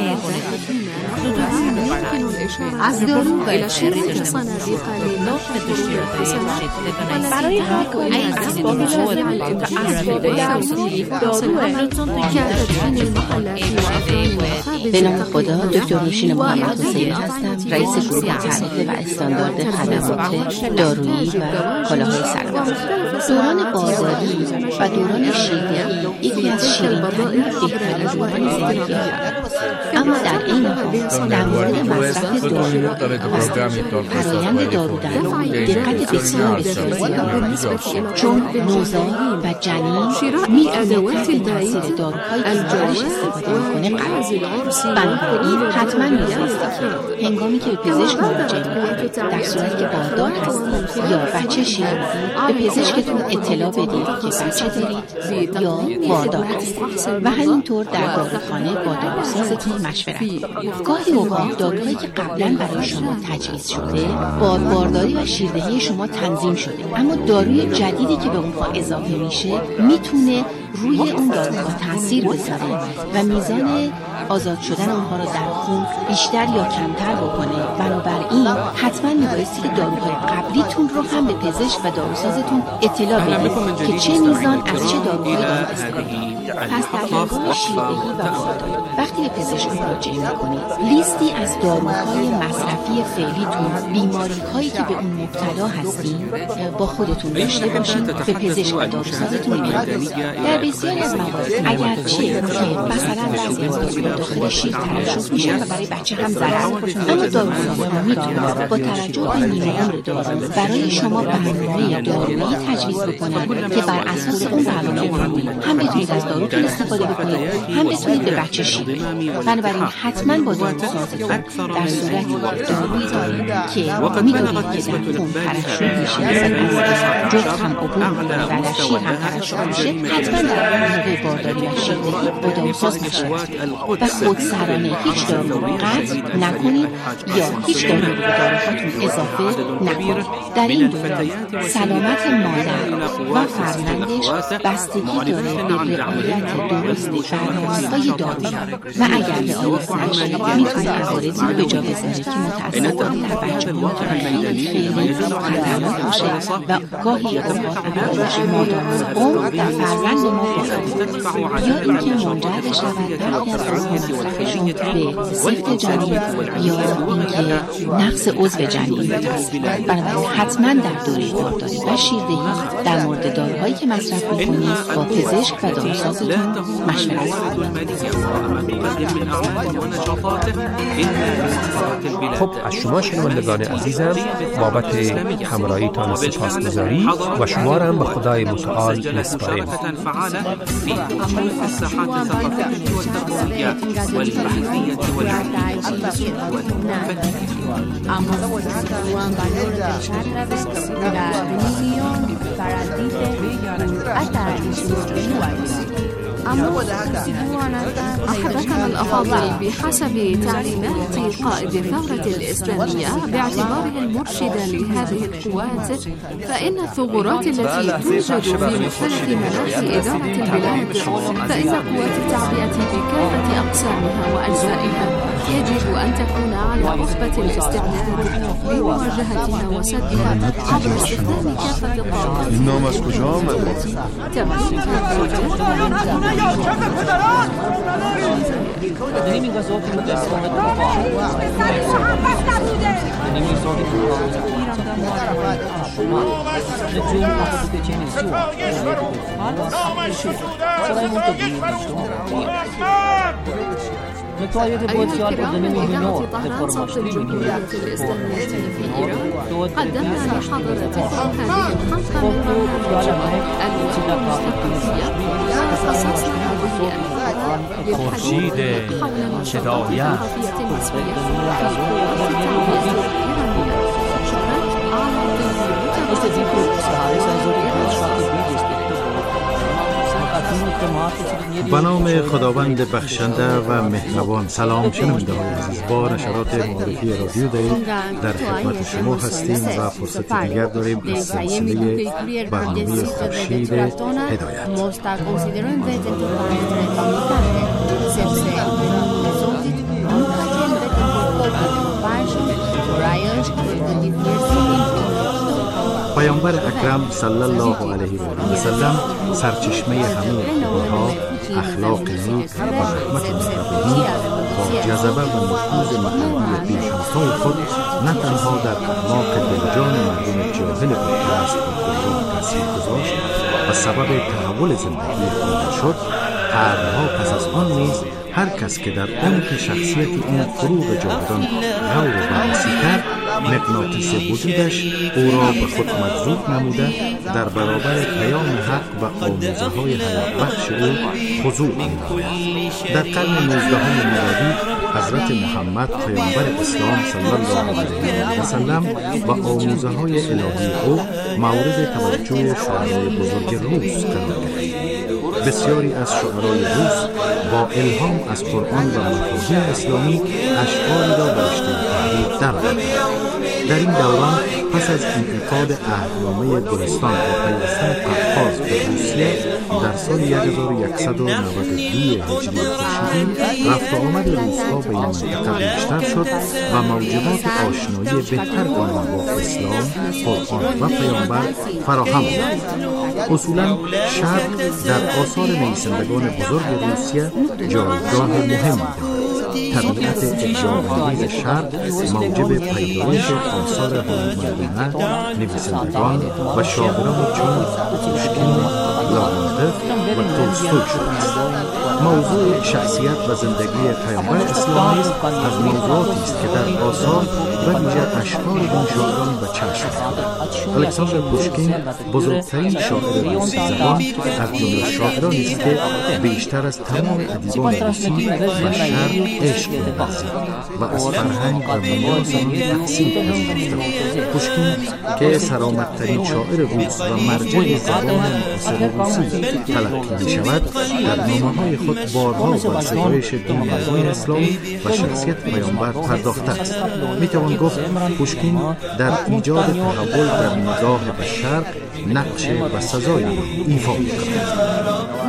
از دارو و ارشاد صنادیق برای هر کاری از اسباب لازم به نام خدا دکتر نوشین محمد حسینی هستم، رئیس گروه تعریف و استاندارد خدمات دارویی و کالاهای سلامت. دوران بازاری و دوران شیردهی یکی از شیرین‌ترین و بهترین دوران زندگی است. اما در این حال در مورد مصرف دارو از فرآیند دارودرمانی دقت بسیار بسیار زیاد، چون نوزاد و جنین میتونه تحت تاثیر داروهایی که مادرش استفاده میکنه قرار بگیره. بنابراین حتما می‌دانستی که هنگامی که به پزشک مراجعه میکنید در صورتی که باردار هستید یا بچه شیرید به پزشکتون اطلاع بدید که بچه دارید یا باردار هستید و همینطور در داروخانه با داروسازتون مشورت کنید. گاهی اوقات داروهایی که قبلا برای شما تجویز شده با بارداری و شیردهی شما تنظیم شده، اما داروی جدیدی که به اونها اضافه میشه میتونه روی اون داروها تاثیر بذاره و میزان آزاد شدن اونها رو در خون بیشتر یا کمتر بکنه. بنابراین حتما میبایستی که داروهای قبلیتون رو هم به پزشک و داروسازتون اطلاع بدید که چه میزان از چه داروهایی دارید استفاده کنید. پس در هنگام شیردهی و بارداری وقتی به پزشک مراجعه میکنید لیستی از داروهای مصرفی فعلیتون، بیماری‌هایی که به اون مبتلا هستین با خودتون داشته باشید، به پزشک و داروسازتون بدید. در بسیاری از موارد اگرچه که مثلا بعضی از داروها داخل شیر ترشح میشن و برای بچه هم ضرر، اما داروسازها میتونن با توجه به نیمه عمر دارو برای شما برنامه دارویی تجویز بکنن که بر اساس اون برنامه هم بتونید از داروتون استفاده بکنید، هم بتونید به بچه شیر بدید. بنابراین حتما با داروسازتون در صورتی دارویی دارید که میدونید که در خون ترشح میشه و از جفت هم عبور میکنه و در شیر هم ترشح میشه، حتما در موقع بارداری و شیردهی با داروساز مشورت کنید و خودسرانه هیچ دارو قطع نکنید یا هیچ دارو به داروهاتون اضافه نکنید. در این دوره سلامت مادر و فرزندش بستگی داره به رعایت درست بر راستای دارویی و اگر رعایت نشه میتونه عوارضی رو به جا بذاره که متأسفانه در بچه ها خیلی خطرناک باشه و گاهی اوقات عوارض مادام عمر در فرزند ما باشه یا اینکه منجر بشود برخی از آنها مصرفشون به سفت جنین یا اینکه نقص عضو جنین بتوسط. بنابراین حتما در دوره بارداری و شیردهی در مورد داروهایی که مصرف میکنید با پزشک و داروسازتون مشورت کنید. خب از شما شنوندگان عزیزم بابت همراهیتان سپاسگزاری و شما را هم به خدای متعال میسپاریم. أحبتنا الأفاضل، بحسب تعليمات قائد الثورة الإسلامية باعتباره المرشد لهذه القوات، فإن الثغرات التي توجد في مختلف مناحي إدارة البلاد، فإن قوات التعبئة بكافة أقسامها وأجزائها يجب أن تكون على رغبة الاستعداد لمواجهتها وسدها عبر استخدام كافة الطاقات أيها الكرام، إذاعة طهران صوت الجمهورية الإسلامية في إيران قدمنا لحضراتكم هذه الحلقة من برنامج الوحدة الثقافية، وخصصنا هذه الحلقة للحديث حول نشاط الثقافية المصرية في قوات التعبئة الإيرانية. شكرا به نام خداوند بخشنده و مهربان. سلام شنونده های عزیز، با نشرات معرفی رادیو دهی در خدمت شما هستیم و فرصت دیگر داریم از سلسله برنامه خورشید هدایت. پیامبر اکرم صلی الله علیه و سلم سرچشمه همه خوبی‌ها، اخلاق نیک و رحمت مهربانی با جذبه و نفوذ معنوی پیش‌روهای خود نه تنها در اعماق دلجان مردم جاهل بودپرست و خودرو تاثیر گذاشت و سبب تحول زندگی خود شد، قرنها پس از آن نیز هر کس که در عمق شخصیت این فروغ جاودان غور و بررسی کرد، مغناطیس وجودش او را به خود مجذوب نموده در برابر پیام حق و آموزه های حیات بخش او خضوع می‌نماید. در قرن نوزدهم میلادی حضرت محمد پیامبر اسلام صلی الله علیه و سلم و آموزه های الهی او مورد توجه شاعران بزرگ روس قرار گرفت. بسیاری از شاعران روس با الهام از قرآن و مفاهیم اسلامی اشعاری را به رشته تحریر درآوردند. در این دوران پس از انعقاد عهدنامه گلستان و پیوستن قفقاز به روسیه در سال هزار و صد و نود و دو هجری خورشیدی، رفت و آمد روس‌ها به این منطقه بیشتر شد و موجبات آشنایی بهتر با اسلام، قرآن و پیامبر فراهم آمد. اصولاً شرق در آثار نویسندگان بزرگ روسیه جایگاه مهمی دارد. طبیعت اعجاب‌انگیز شرق موجب پیدایش آثار هنرمندانه نویسندگان و شاعران چون پوشکین، لاوردف و تولستوی شده است. موضوع شخصیت و زندگی پیامبر اسلامی از موضوعاتی است که در آثار و ویژه اشعار این شاعران به چشم می‌خورد. الکساندر پوشکین بزرگترین شاعر روسی زبان از جمله شاعرانی است که بیشتر از تمام ادیبان روسی و شرق عشق می‌ورزید و از فرهنگ و میراث آن تحصیل پذیرفته. پوشکین که سرآمدترین شاعر روس و مرجع زبان معاصر روسی تلقی می‌شود، در نامه‌های خود بارها به ستایش دین مردم اسلام و شخصیت پیامبر پرداخته است. میتوان گفت پوشکین در ایجاد تحول در نگاه به شرق نقش و سزای ایفا می‌کند.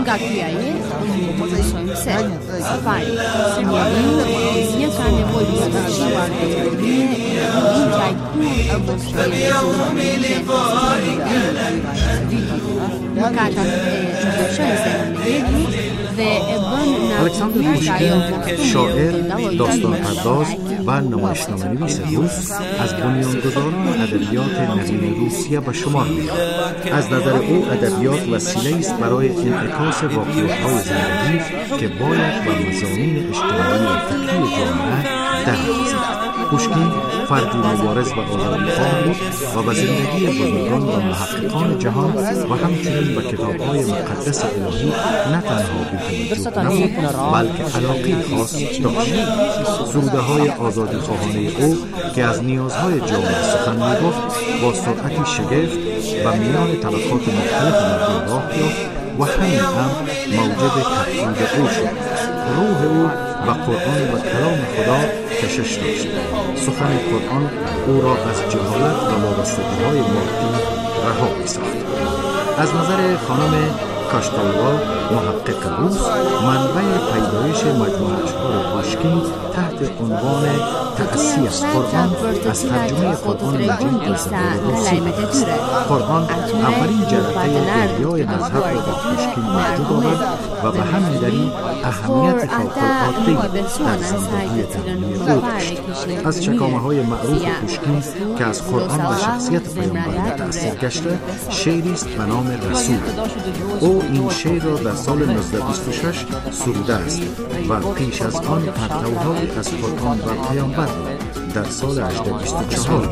الکساندر پوشکین شاعر، داستان پرداز و نمایشنامه نویس روس از بنیانگذاران ادبیات نوین روسیه به شمار می‌آید. از نظر او ادبیات وسیله است برای انعکاس واقعیت‌های زندگی که باید با مضامین اجتماعی و فکری جامعه درآمیزد. پوشکین فردی مبارز و آزادی‌خواه بود و به زندگی بزرگان و محققان جهان و همچنین به کتاب‌های مقدس الهی نه تنها بی‌توجه نبود بلکه علاقه خاص داشت. سروده‌های آزادی‌خواهانه او که از نیازهای جامعه سخن می‌گفت با سرعتی شگفت و میان طبقات مختلف مردم راه یافت و همین هم موجب تفرید او شد. روح او و قرآن و کلام خدا کشش داشت. سخن قرآن او را از جهالت و وابستگی‌های مادی رها می‌ساخت. از نظر خانم کاشتالوا محقق روس، منبع پیدایش مجموعه اشعار پوشکین تحت عنوان تأسی از قرآن از ترجمه قرآن مجید به زبان روسی است. قرآن اولین جرقه دریای مذهب را در پوشکین موجود آورد و به همین دلیل اهمیت فوق‌العاده‌ای در زندگی درونی او داشت. از چکامه‌های معروف پوشکین که از قرآن و شخصیت پیامبر متأثر گشته، شعری است به نام رسول. او این شعر را در سال نوزده بیست و شش سروده است و پیش از آن پرتوهایی از قرآن و پیامبر در سال هجده بیست و چهار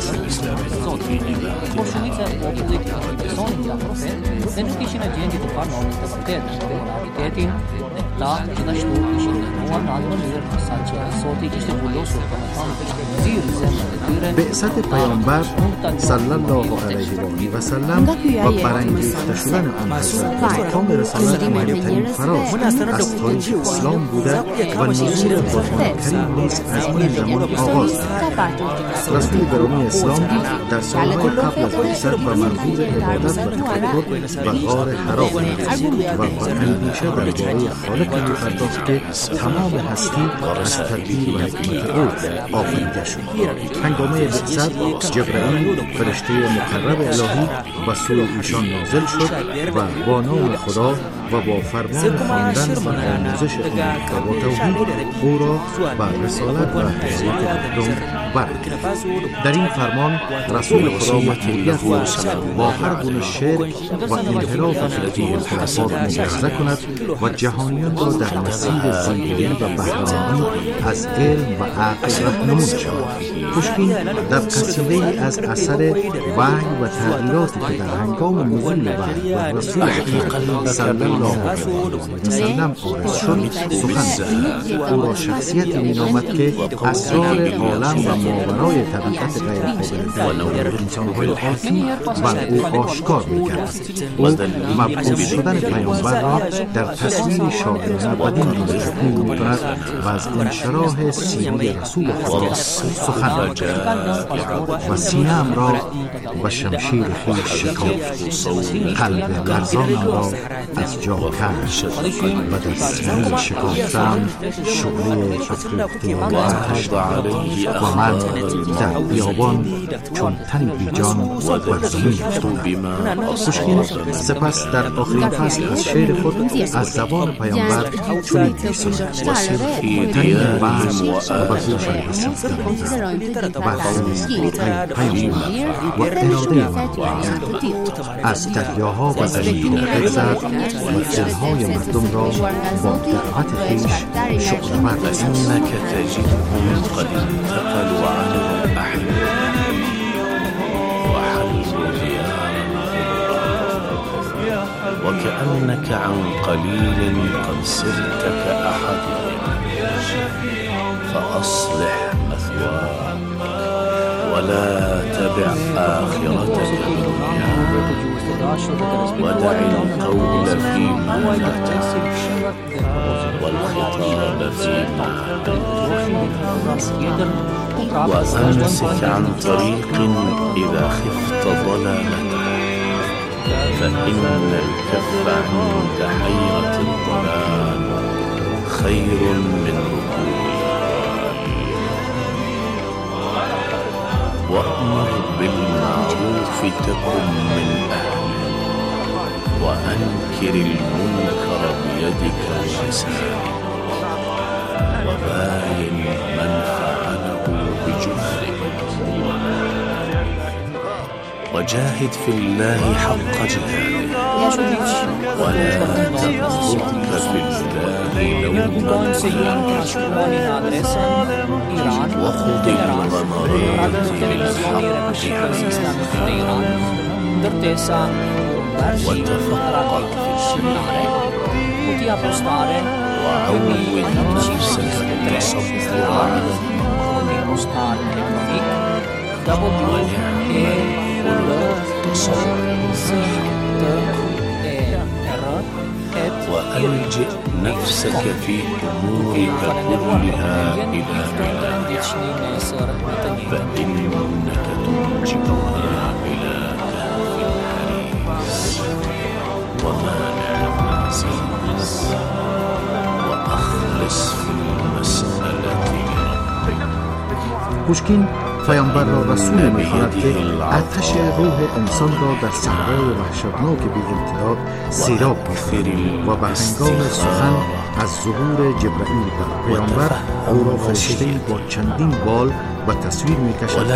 بعثت پیامبر صلی الله علیه و آله و سلم و برانگیخته شدن آن حضرت مقام رسالت مهمترین فراز از تاریخ اسلام بوده و نزول قرآن کریم نیز از این زمان آغاز کرد. رسول گرامی اسلام در سالهای قبل از بعثت و منظور عبادت و تفکر و غار حرا و با اندیشه درباره خالق می‌پرداخت که تمام هستی از تدبیر و حکمت او آفریده شد. هنگامه بعثت جبرئیل فرشته مقرب الهی و سوی ایشان نازل شد و با نام خدا و با فرمان خواندن و آموزش آن و با توحید او را بر رسالت و هدایت مردم برگرفت. در این فرمان رسول خدا مطلوبیت داشت با هر گونه شرک و انحراف فکری خلافات مبارزه کند و جهانیان را در مسیر زندگی و بهره‌مندی از علم و عقل راهنمود شود. پوشکین در قصیده‌ای از اثر وحی و تغییراتی که در هنگام نزول وحی و رسول اکرم صلی الله علیه و سلم آرز شد سخن زد. او را شخصیتی مینامد که اسرار عالم و ماورای طبیعت غیر قابل درک انسان‌های عادی بر او آشکار می‌کرد. او مبعوث شدن پیامبر را در تصویر شاعرانه بدین گونه تکمیل می‌کند و از انشراح سینه رسول خدا سخن می‌گوید و سینه‌ام را به شمشیر خویش شکافت، قلب لرزانم را از جا کند و در سینه شکافتم شعله افروخته آتش و من در بیابان چون تن بیجان بر زمین افتادم. پوشکین سپس در آخرین فصل از شعر خود از زبان پیامبر چنین می‌سرد: تنین بحث و بزرشان رسید درآمد بحث ای پیامبر و اراده من از دریاها و زمین‌ها بگذر و دلهای مردم را با دعوت خویش شعله‌ور رسان. انك تجدهم قد انتقلوا عنه الاحياء وحلوا ديار الغرباء وكأنك عن قليل قد سرت كأحدهم فأصلح مثواك ولا تبع آخرتك الدنيا ودع القول فيما لا تسر والخطاب فيما وأمسك عن طريق إذا خفت ضلالته فإن الكف عند حيرة الضلال خير من ركوب الجبال. وأمر بالمعروف تكن من أهله، وأنكر المنكر بيدك ولسانك، وباين من فعله بجهدك، وجاهد في الله حق جهاده، ولا تغرك في الله لومة لائم، وخذ الغمرات بالحق وتفقه في السنة، وعود نفسك التصور وألجئ نفسك في أمورك كلها إلى الله، فإنك تلجئها إلى كاف حريص ومانع عزيز، وأخلص في المسألة لربك. پوشکین پیامبر را رسول می‌خواند که آتش روح انسان را در صحرای وحشتناک بی امتداد سیراب می‌کند و به هنگام سخن از ظهور جبرائیل بر پیامبر او را فرشته‌ای با چندین بال به تصویر می‌کشد که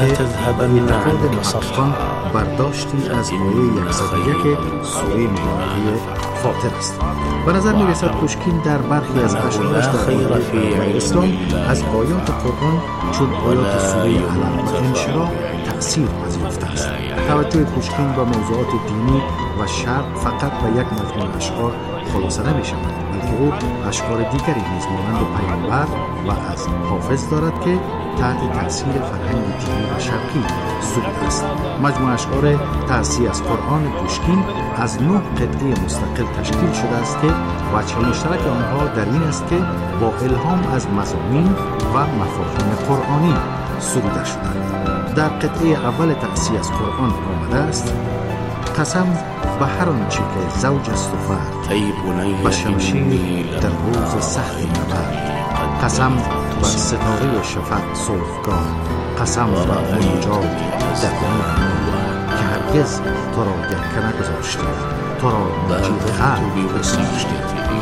اعتقاد محققان برداشتی از آیه صد و یک سوره مبارکه فاطر است. به نظر می‌رسد پوشکین در برخی از اشعارش در باره اسلام از آیات قرآن چون آیات سوره علم و انشراح تأثیر پذیرفته است. توجه پوشکین به موضوعات دینی و شرع فقط به یک مجموعه اشعار خلاصه نمی‌شود، بلکه او اشعار دیگری نیز مانند پیامبر و از حافظ دارد که تحت تأثیر فرهنگ دینی و شرقی سروده است. مجموعه اشعار تأثیر از قرآن پوشکین از نه قطعه مستقل تشکیل شده است که وجه مشترک آنها در این است که با الهام از مضامین و مفاهیم قرآنی سروده شدند. در قطعه اول تأثیر از قرآن آمده است: قسم به هر آنچه که زوج است و فرد، به شمشیر در روز سخت نبرد، قسم بر ستاره شفق صبحگاه، قسم بر منجات در نور که هرگز تو را گرکه نگذاشته، تو را منجی قلب بسیشته،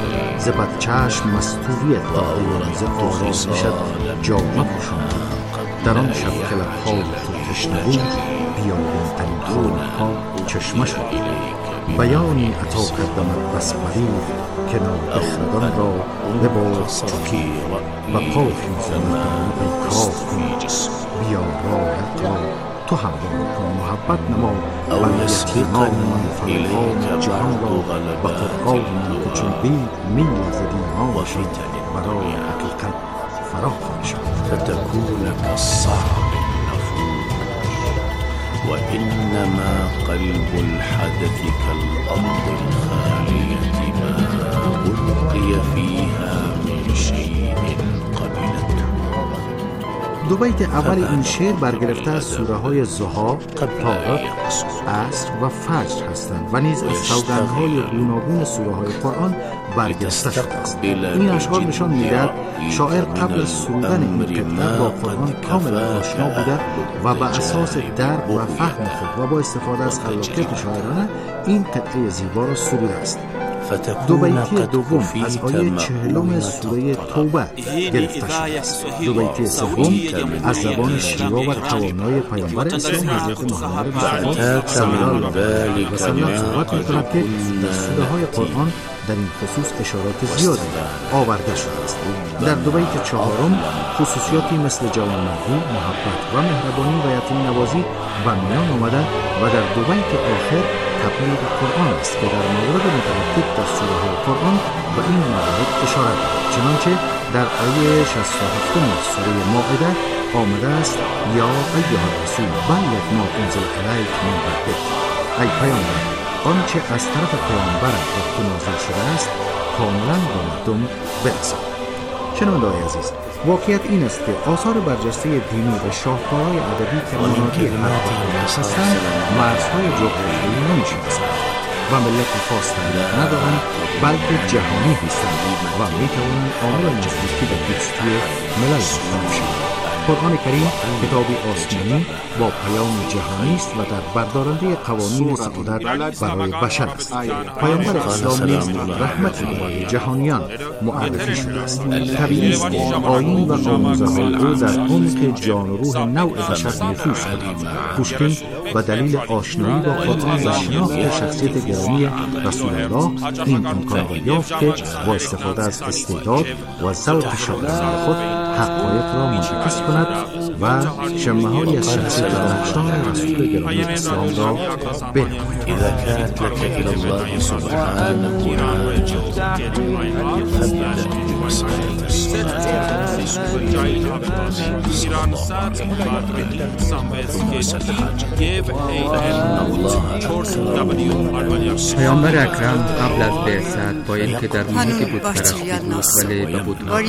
ز بد چشم مستوریت داری، ز آرام بشد جامه پوشانده، در آن شب که لبهای تو تشنه بود، بیابان ترین خوابها چشمه شد. بیانی عطا کردمت بس بلیغ که نابخردان را لباس چکی و پاک می‌زند ای کاف کن. بیا راحت را تو هموار کن، محبت نما بر یتیمان فرهاد جهان را به قرآن که چون بید می‌لرزد ایمان شد، برای حقیقت فراخوان شد. فتكون كالصعب وإنما قلب الحدث كالأرض الخالية ما ألقي فيها من شيء قبلته. دو بیت اول این شعر برگرفته از سوره های ضحی، طارق، عصر و فجر هستند و نیز از سوگندهای گوناگون سوره های قرآن برگرفته شده است. این اشعار نشان می‌دهد شاعر قبل از سرودن این قطعه با قرآن کاملا آشنا بوده و بر اساس درک و فهم خود و با استفاده از خلاقیت شاعرانه این قطعه زیبا را سروده است. دو بیتی دوم از آیه چهلم سوره توبه گرفته شده است. دو بیتی سوم از زبان شیوا و توانای پیامبر اسلام حضرت محمد مصطفی صلی الله علیه و سلم صحبت می‌کند که در سوره های قرآن در این خصوص اشارات زیادی آورده شده است. در دو بیت چهارم خصوصیاتی مثل جوانمردی، محبت و مهربانی و یتیم نوازی به میان آمده و در دو بیت آخر تبلیغ قرآن است که در موارد متعدد در سوره های قرآن به این موارد اشاره دارد. چنانچه در آیه شصت و هفت سوره مائده آمده است: یا ایها الرسول بلغ ما انزل الیک من ربک. ای پیامبر، آنچه از طرف پیامبرت بر تو نازل شده است کاملا به مردم برسان. شنونده‌های عزیز، واقعیت این است که آثار برجسته دینی و شاهکارهای ادبی که مناطی هر هستند مرزهای جغرافیایی نمی‌شناسند. و ملت خاص تعیین ندارند بلکه جهانی هستند و میتوانند عامل مشترکی در دوستی ملل باشند. قرآن کریم کتابی آسمانی با پیام جهانی است و در بردارنده قوانین سعادت برای بشر است. پیامبر اسلام نیز رحمت برای جهانیان معرفی شده است. طبیعی است آیین و آموزه‌های او در عمق جان و روح نوع بشر نفوذ کند. پوشکین و دلیل آشنایی با قرآن و شناخت شخصیت گرامی رسول الله این امکان را یافت که با استفاده از استعداد و ذوق شاعران خود حقایق را منعکس کند و شمه‌هایی از شخصیت درخشان رسول گرامی اسلام را بنماید. إذا كانت لك إلى الله سبحانه پیامبر اکرم قبل از بعثت با اینکه در محیط بت‌پرستی بود ولی به بت‌ها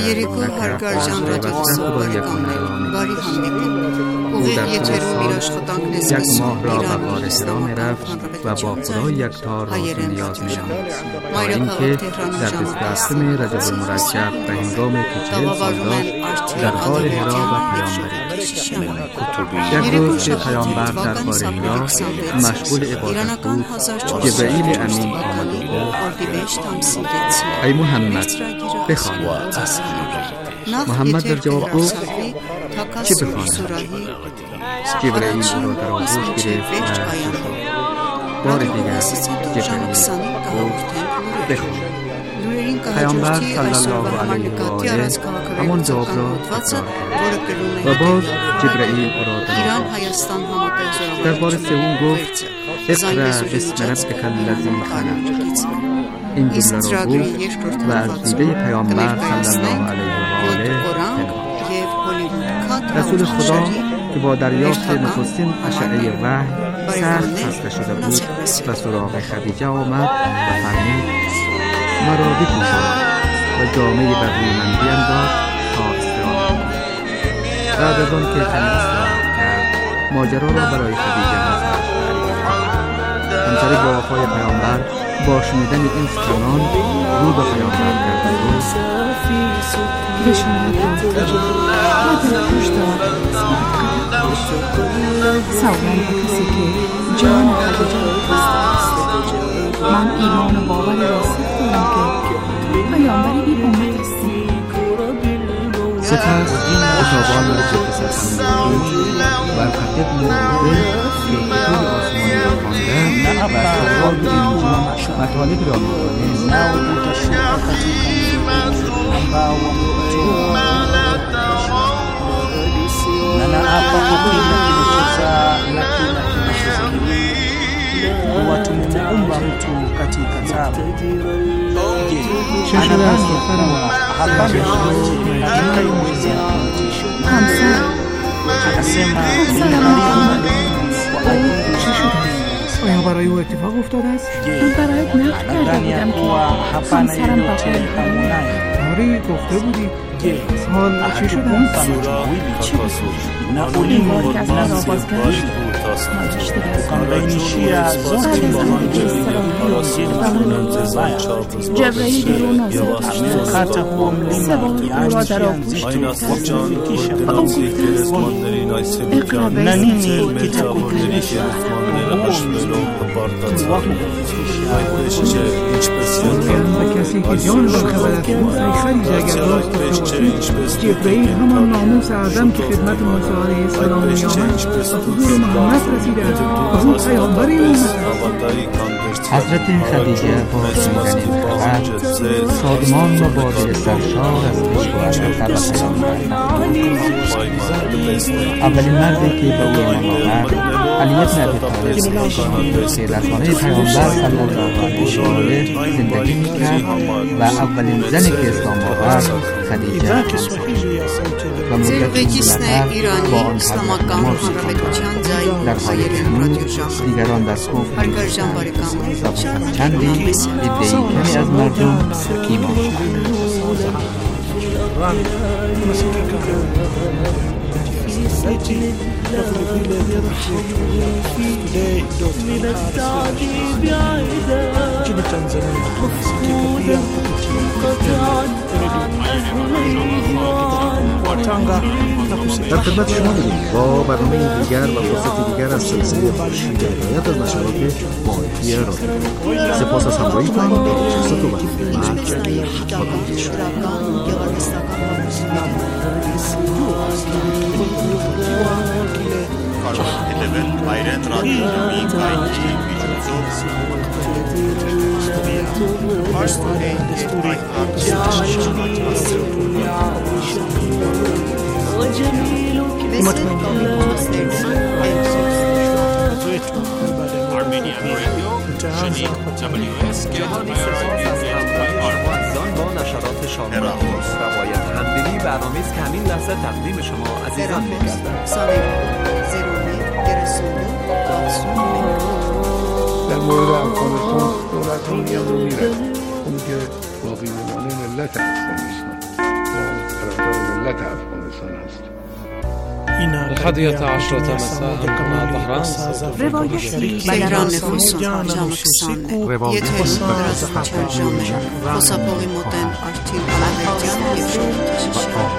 او در طول سال یک ماه را به غار حرا می‌رفت و با خدای یکتا راز و نیاز می‌نمود تا اینکه در بیست و هفتم رجب المرجب به هنگامی که چهل سال داشت در غار حرا به پیامبری یک روز که پیامبر در غار حرا مشغول عبادت بود جبرئیل امین آمد و گفت ای محمد بخوان. محمد در جواب گفت چه بخوانم؟ جبرئیل او را در آغوش گرفت و بار دیگر جبرئیل گفت بخوان. پیامبر صلی الله علیه و آله همان جواب را تکرار کرد و باز جبرئیل او را در آغوش. در بار سوم گفت اقرأ بسم ربک الذی خلق. این جمله را گفت و از دیده پیامبر صلی الله علیه و آله رسول خدا که با دریافت نخستین اشعه وحی سخت خسته شده بود و سراغ خدیجه آمد و فرمود مرا بپوشان و جامه بر روی من بینداز تا استراحت کنم. بعد از آن که تنی استراحت کرد ماجرا را برای خدیجه مطرح کرد. همسر با وفای پیامبر با شنیدن این سخنان رو به پیامبر کرد و گفت بشنید ما در پشت سوال به کسی که جان خدیجه را بسته است. من ایمان و باور راسخ دارم که پیامبری بی امت است. سپس اتابان را که پسر همیدی و الخطیب مورده که خطول آسمانی را خوانده و سوال به انجام مطالب را میکنه ناوبوت shuka katika ambao wametoa na naapa kwa kila kinachozaa na kila kinachozaliwa kuwa tumemuumba mtu katika tabu. Je, anadhani kuwa hapana chochote atakayemweza kumtisha? Akasema nina Mariamu kwa ajili آیا برای او اتفاق افتاده است؟ من برایت نقل کرده بودم که همسرم بقای همونه. آره گفته بودی. حال چه شده است؟ چه بسید؟ این باری که از من را بازگشت ukambainishia zote جبرئیل رو نازل amekata huo mlima kufikisha na nini kitakupelekea و کسی که جان را خبرت بود ای خدیجه اگر راست باشی جبرئیل همان ناموس اعظم که خدمت موسی علیه السلام می‌آمد و حضور محمد رسیده است و او پیامبر این امت است. حضرت خدیجه با شنیدن این خبر شادمان و با دل سرشار از پیشگویی از پیامبر اولین مردی که به او ایمان آورد علی بن ابی طالب که در خانه پیامبر صلی الله علیه و آله زندگی می‌کرد و اولین زنی که اسلام آورد خدیجه Zirvekisne İrani İslamական Հանրապետության ձայնի հայերեն ռադիոժամը دیگران در کفر Հարգարժան բարեկամներ چندی ایده‌ای کمی از مردم ایمان شدند. ران في سجن من التعذيب عدا مفقودا منقطعا عن أهله در خدمت شما بودیم با برنامه دیگر و فرصتی دیگر از سلسله خورشید هدایت از نشرات معرفی رادیو. سپاس از همراهیتان. اجازه و با نشرات شامل روایت همدلی برنامه است که همین لحظه تقدیم شما عزیزان می‌گردد. در مورد افغانستان دولت هم میاد و میره، اون که باقی میمانه ملت افغانستان و طرفدار ملت افغانستان هست. الحادية عشرة مساء هنا طهران. بدران نفوسون جامعکسان یه تلمون از چند جامعه خصاباقی مدن آرتیل مهدیان یفشون کشیشن.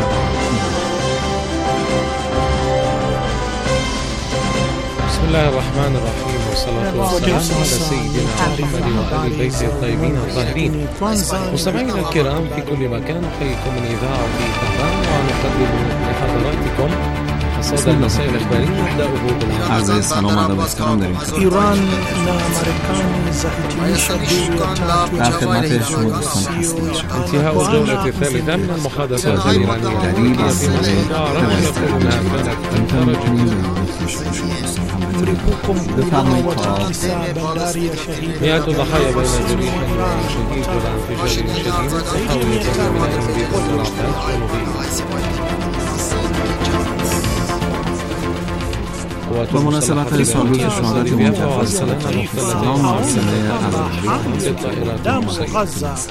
بسم الله الرحمن الرحيم والصلاة والسلام على سيدنا محمد وآل بيته الطيبين الطاهرين. مستمعينا الكرام في كل مكان نحييكم من إذاعة طهران ونقدم لحضراتكم حصاد المسائل الإخبارية نبدأه بالعناوين. عرض سلام ادب و احترام داریم. ایران نامرکان زهدی در خدمت شما دوستان هستیم. انتهاء الجولة الثالثة من المحادثات الإيرانية دلیل از مئات الضحايا بين جريح وشهيد والانفجار شديد تحاول من أمريكا والعراق با مناسبت سالروز شهادت منتخب سلام مرسله عراقی